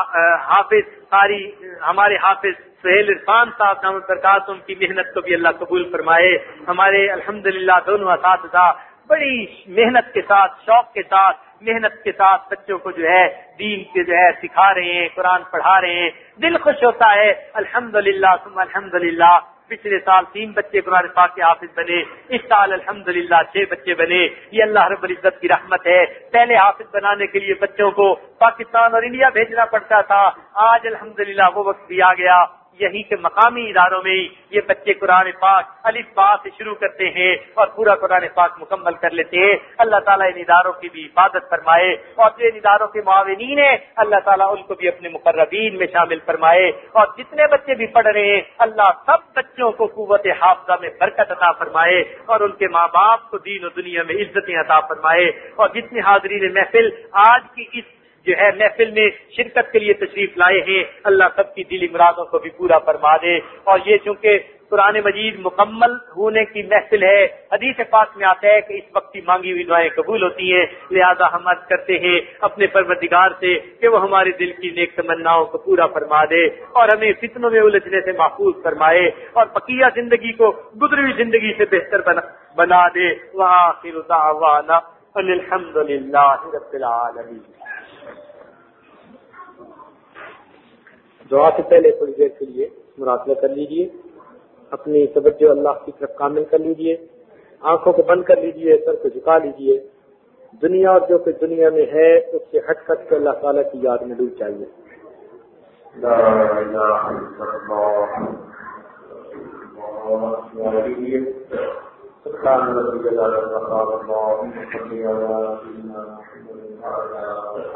حافظ قاری ہمارے حافظ سہیل عرفان صاحب دامت برکات ان کی محنت کو بھی اللہ قبول فرمائے۔ ہمارے الحمدللہ دونوں اساتذہ بڑی محنت کے ساتھ، شوق کے ساتھ، محنت کے ساتھ بچوں کو جو ہے دین کے جو ہے سکھا رہے ہیں، قرآن پڑھا رہے ہیں، دل خوش ہوتا ہے۔ الحمدللہ ثم الحمدللہ پچھلے سال تین بچے قرآن پاک کے حافظ بنے، اس سال الحمدللہ چھ بچے بنے۔ یہ اللہ رب العزت کی رحمت ہے۔ پہلے حافظ بنانے کے لیے بچوں کو پاکستان اور انڈیا بھیجنا پڑتا تھا، آج الحمدللہ وہ وقت بھی آ گیا، یہی کہ مقامی اداروں میں یہ بچے قرآن پاک الف با سے شروع کرتے ہیں اور پورا قرآن پاک مکمل کر لیتے ہیں۔ اللہ تعالیٰ ان اداروں کی بھی حفاظت فرمائے اور جو ان اداروں کے معاونین ہیں اللہ تعالیٰ ان کو بھی اپنے مقربین میں شامل فرمائے، اور جتنے بچے بھی پڑھ رہے ہیں اللہ سب بچوں کو قوت حافظہ میں برکت عطا فرمائے اور ان کے ماں باپ کو دین و دنیا میں عزتیں عطا فرمائے۔ اور جتنے حاضرین محفل آج کی اس جو ہے محفل میں شرکت کے لیے تشریف لائے ہیں اللہ سب کی دلی مرادوں کو بھی پورا فرما دے۔ اور یہ چونکہ قرآن مجید مکمل ہونے کی محفل ہے، حدیث پاک میں آتا ہے کہ اس وقت کی مانگی ہوئی دعائیں قبول ہوتی ہیں، لہذا ہم عرض کرتے ہیں اپنے پروردگار سے کہ وہ ہمارے دل کی نیک تمناؤں کو پورا فرما دے اور ہمیں فتنوں میں الجھنے سے محفوظ فرمائے اور بقیہ زندگی کو گزری ہوئی زندگی سے بہتر بنا, بنا دے۔ وآخر دعوانا ان الحمد للہ رب العالمین۔ دعا سے پہلے تھوڑی دیر کے لیے مراقبہ کر لیجئے، اپنی توجہ اللہ کی طرف کامل کر لیجئے، آنکھوں کو بند کر لیجئے، سر کو جھکا لیجئے۔ دنیا اور جو کچھ دنیا میں ہے اس سے ہٹ کر کے اللہ تعالیٰ کی یاد میں ڈوب جائیے۔ لا الہ الا اللہ سبحان ربی العلی وقال اللہم صلی علی سیدنا محمد وعلی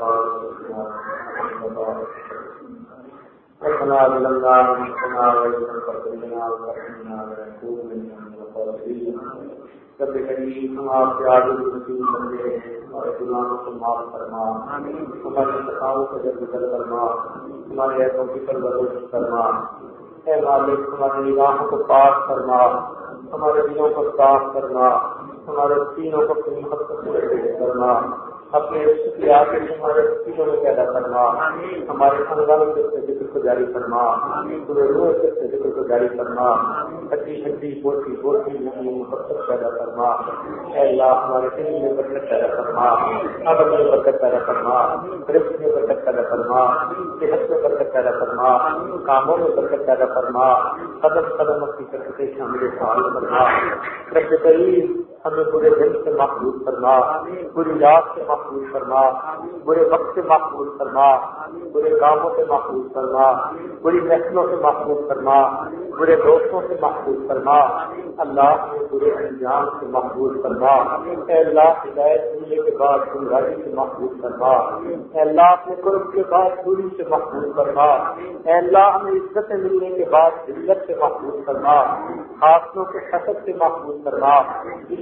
آلہ ربنا ظلمنا انفسنا وإن لم تغفر لنا وترحمنا لنكونن من الخاسرين۔ رب کریم ہم آپ سے عاجز ذلیل بندے ہیں، ہمارے گناہوں کو معاف فرما، ہماری خطاؤں کو درگزر فرما، ہمارے عیبوں کی پرورش فرما۔ اے مالک ہماری نگاہوں کو پاک فرما، ہمارے دلوں کو صاف فرما، ہمارے سینوں کو اپنی محبت سے فرما، اپنے عشق کی آگے ہمارے سینوں میں پیدا فرما، ہمارے خاندان سے ذکر کو جاری فرما، پورے روح سے ذکر کو جاری فرما، ہڈی ہڈی بوٹی بوٹی میں محبت پیدا فرما۔ اے اللہ ہمارے دل میں برکت پیدا فرما، عمل میں برکت پیدا فرما، رزق میں برکت پیدا فرما، صحت میں برکت پیدا فرما، کاموں میں برکت پیدا فرما، قدم قدم اپنی برکتیں شامل فرما۔ رب کریم ہمیں برے دن سے محفوظ فرما، بری رات سے محفوظ فرما، برے وقت سے محفوظ فرما، برے کاموں سے محفوظ فرما، بری محفلوں سے محفوظ فرما، برے دوستوں سے محفوظ فرما۔ اللہ ہمیں برے انجام سے محفوظ فرما۔ اے اللہ ہدایت ملنے کے بعد گمراہی سے محفوظ فرما۔ اے اللہ اپنے قرب کے بعد دوری سے محفوظ فرما۔ اے اللہ ہمیں عزت ملنے کے بعد ذلت سے محفوظ فرما، حاصلوں کے حسد سے محفوظ فرما،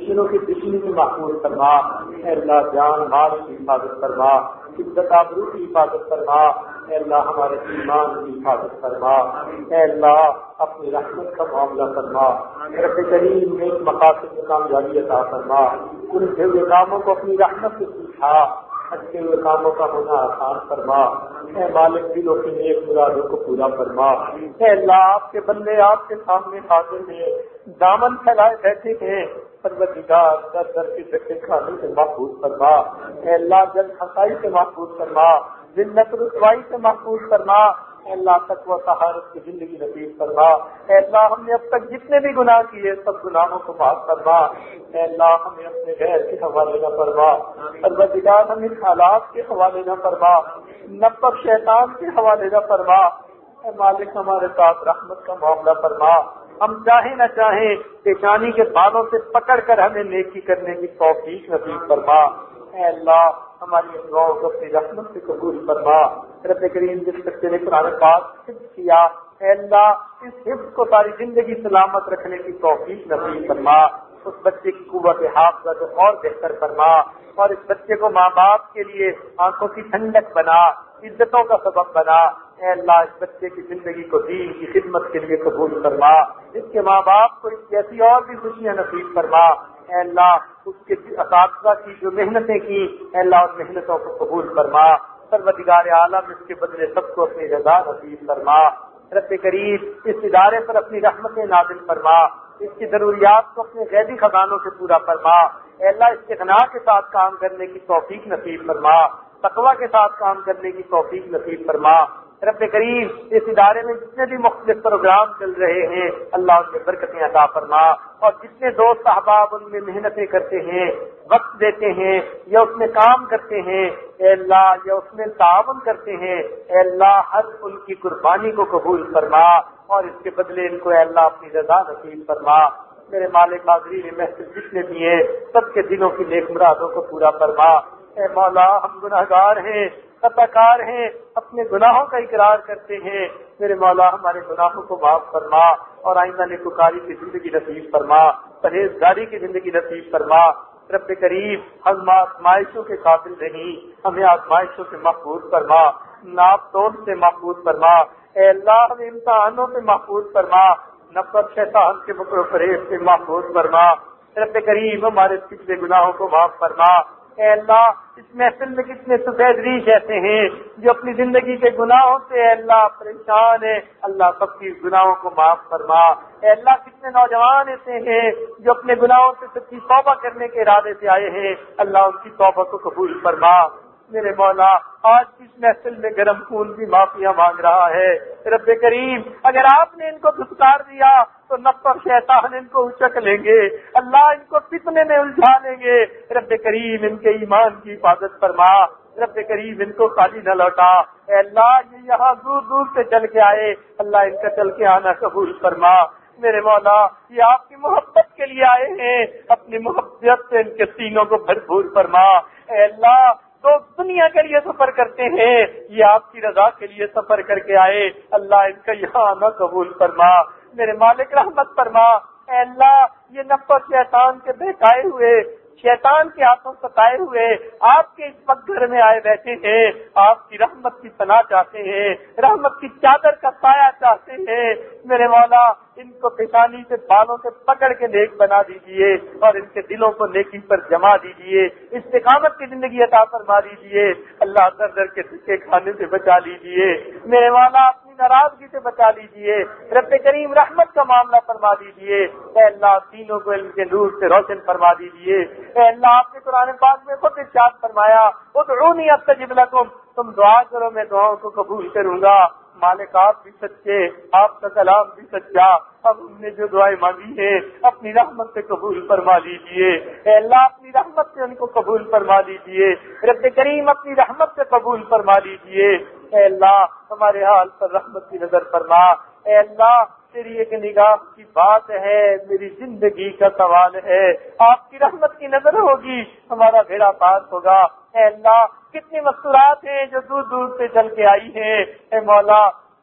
دشمنوں کی دشمنی سے محفوظ فرما، اے اللہ جان مال کی حفاظت فرما، عزت آبرو کی حفاظت فرما، اے اللہ ہمارے ایمان کی حفاظت فرما، اے اللہ اپنی رحمت کا معاملہ فرما، رب کریم نیک مقاصد میں کامیابی عطا فرما، الجھے ہوئے کاموں کو اپنی رحمت سے سکھا، اچھے ہوئے کاموں کا ہونا آسان فرما، اے مالک دلوں کی نیک مرادوں کو پورا فرما، اے اللہ آپ کے بندے آپ کے سامنے حاضر ہیں، دامن پھیلائے بیٹھے ہیں، پروردگار در در کے دھکے کھانے سے محفوظ فرما، اے اللہ جل خسائی سے محفوظ فرما، ذلت رسوائی سے محفوظ فرما، اے اللہ تقوی طہارت کی زندگی نصیب فرما، اے اللہ ہم نے اب تک جتنے بھی گناہ کیے سب گناہوں کو معاف فرما، اے اللہ ہمیں اپنے غیر کے حوالے نہ فرما، پروردگار ہمیں حالات کے حوالے نہ فرما، نفس اور شیطان کے حوالے نہ فرما، اے مالک ہمارے ساتھ رحمت کا معاملہ فرما، ہم چاہیں نہ چاہیں پیشانی کے بالوں سے پکڑ کر ہمیں نیکی کرنے کی توفیق نصیب فرما، اے اللہ ہماری دعاؤں کو اپنی رحمت سے قبول فرما، رب کریم جس بچے نے قرآن پاک حفظ کیا، اے اللہ اس حفظ کو ساری زندگی سلامت رکھنے کی توفیق نصیب فرما، اس بچے کی قوت حافظہ کو اور بہتر فرما، اور اس بچے کو ماں باپ کے لیے آنکھوں کی ٹھنڈک بنا، عزتوں کا سبب بنا، اے اللہ اس بچے کی زندگی کو دین کی خدمت کے لیے قبول فرما، اس کے ماں باپ کو اس کی ایسی اور بھی خوشیاں نصیب فرما، اے اللہ اس کے اساتذہ کی جو محنتیں کی، اے اللہ ان محنتوں کو قبول فرما، پروردگار عالم اس کے بدلے سب کو اپنی رضا نصیب فرما، رب کریم اس ادارے پر اپنی رحمتیں نازل فرما، اس کی ضروریات کو اپنے غیبی خزانوں سے پورا فرما، اے اللہ اس استغنا کے ساتھ کام کرنے کی توفیق نصیب فرما، تقوی کے ساتھ کام کرنے کی توفیق نصیب فرما، رب کریم اس ادارے میں جتنے بھی مختلف پروگرام چل رہے ہیں اللہ ان میں برکتیں عطا فرما، اور جتنے دوست احباب ان میں محنتیں کرتے ہیں، وقت دیتے ہیں یا اس میں کام کرتے ہیں، اے اللہ یا اس میں تعاون کرتے ہیں، اے اللہ ہر ان کی قربانی کو قبول فرما، اور اس کے بدلے ان کو اے اللہ اپنی رضا نصیب فرما، میرے مالک حاضرین محفل جتنے بھی ہیں سب کے دلوں کی نیک مرادوں کو پورا فرما، اے مولا ہم گناہگار ہیں، خطا کار ہیں، اپنے گناہوں کا اقرار کرتے ہیں، میرے مولا ہمارے گناہوں کو معاف فرما، اور آئندہ نیکوکاری کی زندگی نصیب فرما، پرہیزگاری کی زندگی نصیب فرما، رب کریم ہم آزمائشوں کے قابل نہیں، ہمیں آزمائشوں سے محفوظ فرما، ناپ تول سے محفوظ فرما، اے اللہ ہمیں امتحانوں سے محفوظ فرما، نفرت شیطان کے مکر و فریب سے محفوظ فرما، رب کریم ہمارے پچھلے گناہوں کو معاف فرما، اے اللہ اس محفل میں کتنے سفید ریش ایسے ہیں جو اپنی زندگی کے گناہوں سے اے اللہ پریشان ہے، اللہ سب کی گناہوں کو معاف فرما، اے اللہ کتنے نوجوان ایسے ہیں جو اپنے گناہوں سے سچی توبہ کرنے کے ارادے سے آئے ہیں، اللہ ان کی توبہ کو قبول فرما، میرے مولا آج اس محفل میں گرم خون بھی معافیاں مانگ رہا ہے، رب کریم اگر آپ نے ان کو دھتکار دیا تو نفس اور شیطان ان کو اچک لیں گے، اللہ ان کو فتنے میں الجھا لیں گے، رب کریم ان کے ایمان کی حفاظت فرما، رب کریم ان کو خالی نہ لوٹا، اے اللہ یہ یہاں دور دور سے چل کے آئے، اللہ ان کا چل کے آنا قبول فرما، میرے مولا یہ آپ کی محبت کے لیے آئے ہیں، اپنی محبت سے ان کے سینوں کو بھرپور فرما، اے اللہ تو دنیا کے لیے سفر کرتے ہیں یہ آپ کی رضا کے لیے سفر کر کے آئے، اللہ ان کا یہاں آنا قبول فرما، میرے مالک رحمت فرما، اے اللہ یہ نفس و شیطان کے بہکائے ہوئے، شیطان کے ہاتھوں ستائے ہوئے آپ کے اس وقت گھر میں آئے بیٹھے ہیں، آپ کی رحمت کی پناہ چاہتے ہیں، رحمت کی چادر کا سایہ چاہتے ہیں، میرے مولا ان کو پیشانی سے بالوں سے پکڑ کے نیک بنا دیجئے، اور ان کے دلوں کو نیکی پر جما دیجئے، استقامت کی زندگی عطا فرما دیجئے، اللہ در در کے دھکے کھانے سے بچا لیجئے، میرے مولا اپنی ناراضگی سے بچا لیجئے، رب کریم رحمت کا معاملہ فرما دیجئے، اے اللہ تینوں کو علم کے نور سے روشن فرما دیجئے، اے اللہ آپ نے قرآن پاک میں خود ارشاد فرمایا ادعونی استجب لکم، تم دعا کرو میں دعاؤں کو قبول کروں گا، مالک آپ بھی سچے، آپ کا کلام بھی سچا، اب ہم نے جو دعائیں مانگی ہیں اپنی رحمت سے قبول فرما لیجئے، اے اللہ اپنی رحمت سے ان کو قبول فرما لیجئے، رب کریم اپنی رحمت سے قبول فرما لیجئے، اے اللہ ہمارے حال پر رحمت کی نظر فرما، اے اللہ تیری ایک نگاہ کی بات ہے، میری زندگی کا سوال ہے، آپ کی رحمت کی نظر ہوگی ہمارا بیڑا پار ہوگا، اے اللہ کتنی مستورات ہیں جو دور دور سے چل کے آئی ہیں، اے مولا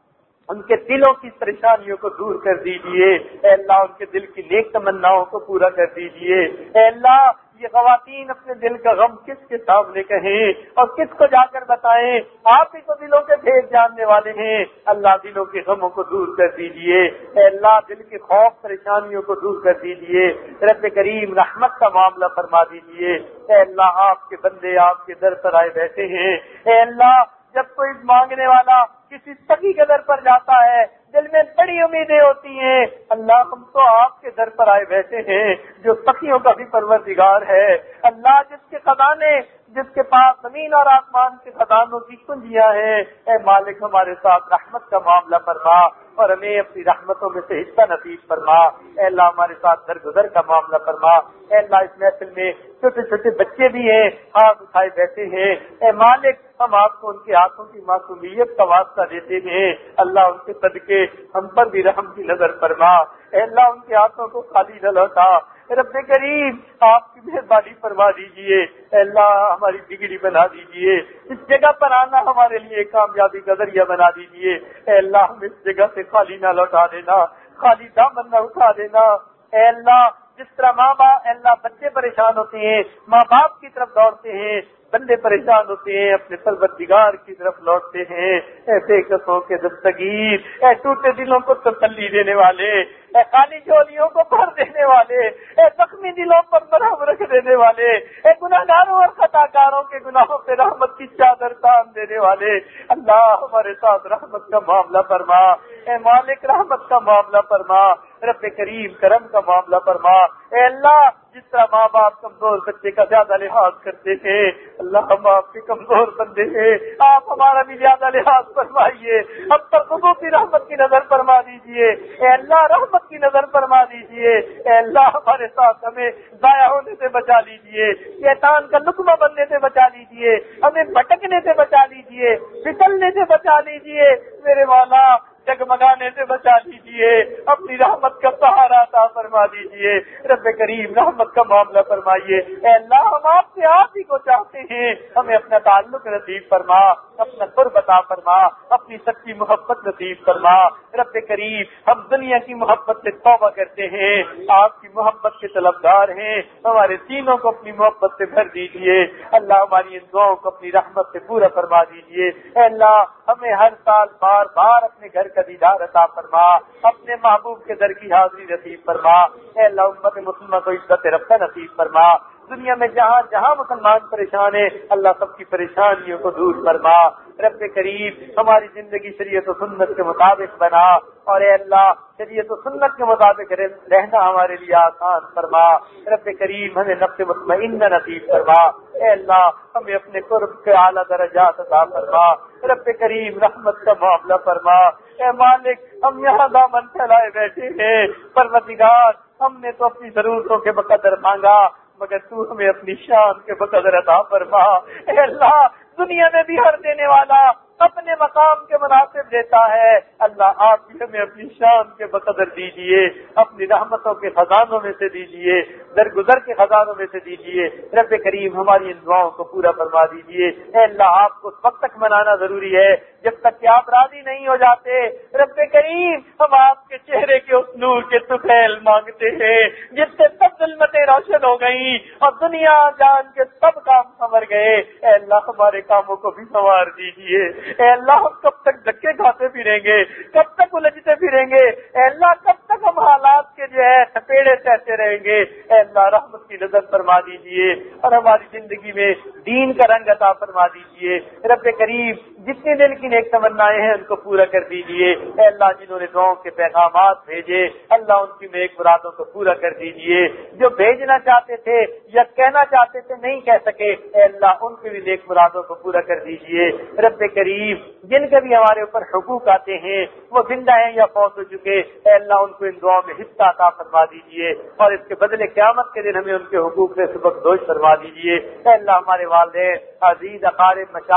ان کے دلوں کی پریشانیوں کو دور کر دیجئے، اے اللہ ان کے دل کی نیک تمناؤں کو پورا کر دیجئے، اے اللہ یہ خواتین اپنے دل کا غم کس کے سامنے کہیں اور کس کو جا کر بتائیں، آپ ہی تو دلوں کے بھید جاننے والے ہیں، اللہ دلوں کے غموں کو دور کر دیجئے، اے اللہ دل کے خوف پریشانیوں کو دور کر دیجئے، رب کریم رحمت کا معاملہ فرما دیجئے، اے اللہ آپ کے بندے آپ کے در پر آئے بیٹھے ہیں، اے اللہ جب کوئی مانگنے والا کسی سخی کے در پر جاتا ہے دل میں بڑی امیدیں ہوتی ہیں، اللہ ہم تو آپ کے در پر آئے بیٹھے ہیں جو سخیوں کا بھی پروردگار ہے، اللہ جس کے خزانے جس کے پاس زمین اور آسمان کے خزانوں کی کنجیاں ہیں، اے مالک ہمارے ساتھ رحمت کا معاملہ فرما اور ہمیں اپنی رحمتوں میں سے حصہ نصیب فرما، اے اللہ ہمارے ساتھ درگزر کا معاملہ فرما، اے اللہ اس محفل میں چھوٹے چھوٹے بچے بھی ہیں ہاتھ اٹھائے بیٹھے ہیں، اے مالک ہم آپ کو ان کے ہاتھوں کی معصومیت کا واسطہ دیتے ہیں، اللہ ان کے صدقے ہم پر بھی رحم کی نظر فرما، اے اللہ ان کے ہاتھوں کو خالی نہ لوٹا، رب کریم آپ کی مہربانی فرما دیجئے، اے اللہ ہماری ڈگری بنا دیجئے، اس جگہ پر آنا ہمارے لیے کامیابی کا ذریعہ بنا دیجئے، اے اللہ ہم اس جگہ سے خالی نہ لوٹا دینا، خالی دامن نہ اٹھا دینا، اے اللہ جس طرح ماں باپ اللہ بچے پریشان ہوتے ہیں ماں باپ کی طرف دوڑتے ہیں، بندے پریشان ہوتے ہیں اپنے پروردگار کی طرف لوٹتے ہیں، ایسے کسوں کے دستگیر، اے ٹوٹے دلوں کو تسلی دینے والے، اے خالی جھولیوں کو بھر دینے والے، اے زخمی دلوں پر مرہم رکھ دینے والے، اے گناہگاروں اور خطا کاروں کے گناہوں پہ رحمت کی چادر تان دینے والے، اللہ ہمارے ساتھ رحمت کا معاملہ فرما، اے مالک رحمت کا معاملہ فرما، رب کریم کرم کا معاملہ فرما، اے اللہ جس طرح ماں باپ کمزور بچے کا زیادہ لحاظ کرتے ہیں، اللہ ہم آپ کے کمزور بندے ہیں، آپ ہمارا بھی زیادہ لحاظ فرمائیے، ہم پر خصوصی رحمت کی نظر فرما دیجئے، اے اللہ رحمت کی نظر فرما دیجئے، اے اللہ ہمارے ساتھ ہمیں ضائع ہونے سے بچا لیجئے، شیطان کا لقمہ بننے سے بچا لیجئے، ہمیں بھٹکنے سے بچا لیجئے، پھسلنے سے بچا لیجئے، میرے مولا جگمگانے سے بچا لیجئے، اپنی رحمت کا سہارا عطا فرما دیجئے، رب کریم رحمت کا معاملہ فرمائیے، اے اللہ ہم آپ سے آپ ہی کو چاہتے ہیں، ہمیں اپنا تعلق نصیب فرما، اپنا قرب عطا فرما، اپنی سچی محبت نصیب فرما، رب کریم ہم دنیا کی محبت سے توبہ کرتے ہیں، آپ کی محبت کے طلبگار ہیں، ہمارے سینوں کو اپنی محبت سے بھر دیجئے، اللہ ہماری ان دعاؤں کو اپنی رحمت سے پورا فرما دیجئے، اے اللہ ہمیں ہر سال بار بار اپنے گھر کا دیدار عطا فرما، اپنے محبوب کے در کی حاضری نصیب فرما، اے اللہ امت مسلمہ کو عزت رفتہ نصیب فرما، دنیا میں جہاں جہاں مسلمان پریشان ہیں اللہ سب کی پریشانیوں کو دور فرما، رب کریم ہماری زندگی شریعت و سنت کے مطابق بنا، اور اے اللہ شریعت و سنت کے مطابق رہنا ہمارے لیے آسان فرما، رب کریم ہمیں نفس مطمئنہ نصیب فرما، اے اللہ ہمیں اپنے قرب کے اعلیٰ درجات عطا فرما، رب کریم رحمت کا معاملہ فرما، اے مالک ہم یہاں دامن پھیلائے بیٹھے ہیں، پروردگار ہم نے تو اپنی ضرورتوں کے بقدر مانگا مگر تو ہمیں اپنی شان کے بقدر عطا فرما، اے اللہ دنیا میں بھی ہر دینے والا اپنے مقام کے مناسب دیتا ہے، اللہ آپ بھی ہمیں اپنی شان کے بقدر دیجئے، اپنی رحمتوں کے خزانوں میں سے دیجئے، درگزر کے خزانوں میں سے دیجئے، رب کریم ہماری ان دعاؤں کو پورا فرما دیجئے، اے اللہ آپ کو اس وقت تک منانا ضروری ہے جب تک کہ آپ راضی نہیں ہو جاتے، رب کریم ہم آپ کے چہرے کے اس نور کے طفیل مانگتے ہیں جس سے سب ظلمتیں روشن ہو گئیں اور دنیا جان کے سب کام سنور گئے، اے اللہ ہمارے کاموں کو بھی سنوار دیجئے، اے اللہ ہم کب تک دھکے کھاتے پھریں گے، کب تک الجھتے پھریں گے، اے اللہ کب تک ہم حالات کے جو ہے تھپیڑے سہتے رہیں گے، اے اللہ رحمت کی نظر فرما دیجئے اور ہماری زندگی میں دین کا رنگ عطا فرما دیجئے، رب کریم جتنے دل کی نیک تمنائیں ہیں ان کو پورا کر دیجئے، اے اللہ جنہوں نے دعاؤں کے پیغامات بھیجے اللہ ان کی نیک مرادوں کو پورا کر دیجئے، جو بھیجنا چاہتے تھے یا کہنا چاہتے تھے نہیں کہہ سکے اے اللہ ان کی بھی نیک مرادوں کو پورا کر دیجئے، رب کریم جن کے بھی ہمارے اوپر حقوق آتے ہیں وہ زندہ ہیں یا فوت ہو چکے، اے اللہ ان کو ان دعاؤں میں حصہ عطا فرما دیجئے اور اس کے بدلے قیامت کے دن ہمیں ان کے حقوق سے سبکدوش فرما دیجئے، اے اللہ ہمارے والدین عزیز اقارب مشائخ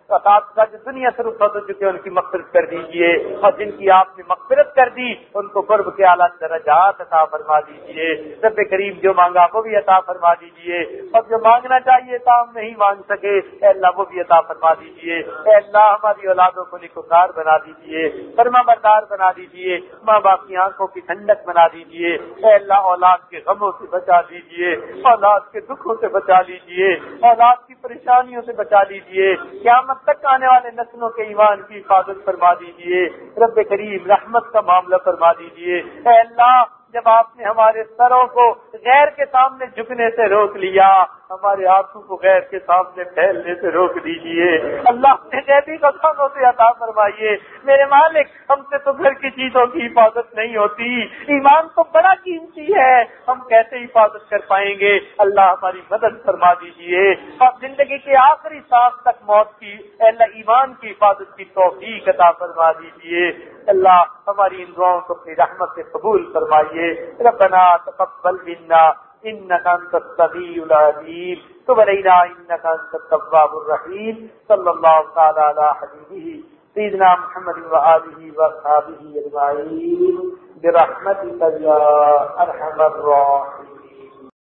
اساتذہ جو دنیا سے رخصت ہو چکے ان کی مغفرت کر دیجیے، اور جن کی آپ نے مغفرت کر دی ان کو قرب کے اعلیٰ درجات عطا فرما دیجیے۔ رب کریم جو مانگا وہ بھی عطا فرما دیجیے، اور جو مانگنا چاہیے تھا ہم نہیں مانگ سکے اے اللہ وہ بھی عطا فرما دیجیے۔ اے اللہ ہماری اولادوں کو نیکوکار بنا دیجیے، فرما بردار بنا دیجیے، ماں باپ کی آنکھوں کی ٹھنڈک بنا دیجیے۔ اے اللہ اولاد کے غموں سے بچا دیجیے، اولاد کے دکھوں سے بچا لیجیے، اولاد کی پریشانیوں سے بچا لیجیے، قیامت تک آنے والے نسلوں کے ایمان کی حفاظت فرما دیجیے۔ رب کریم رحمت کا معاملہ فرما دیجیے۔ اے اللہ جب آپ نے ہمارے سروں کو غیر کے سامنے جھکنے سے روک لیا، ہمارے ہاتھوں کو غیر کے سامنے پھیلنے سے روک دیجیے۔ اللہ نے غیبی قسموں سے عطا فرمائیے۔ میرے مالک ہم سے تو گھر کی چیزوں کی حفاظت نہیں ہوتی، ایمان تو بڑا قیمتی ہے، ہم کیسے حفاظت کر پائیں گے؟ اللہ ہماری مدد فرما دیجیے، اور زندگی کے آخری سانس تک موت کی اللہ ایمان کی حفاظت کی توفیق عطا فرما دیجیے۔ اللہ ہماری ان دعاؤں کو اپنی رحمت سے قبول فرمائیے۔ ربنا تقبل منا انك انت السميع العليم تب علينا انك انت التواب الرحيم صلى الله تعالى على حبيبه سيدنا محمد وآله وصحبه اجمعين برحمتك يا ارحم الراحمين۔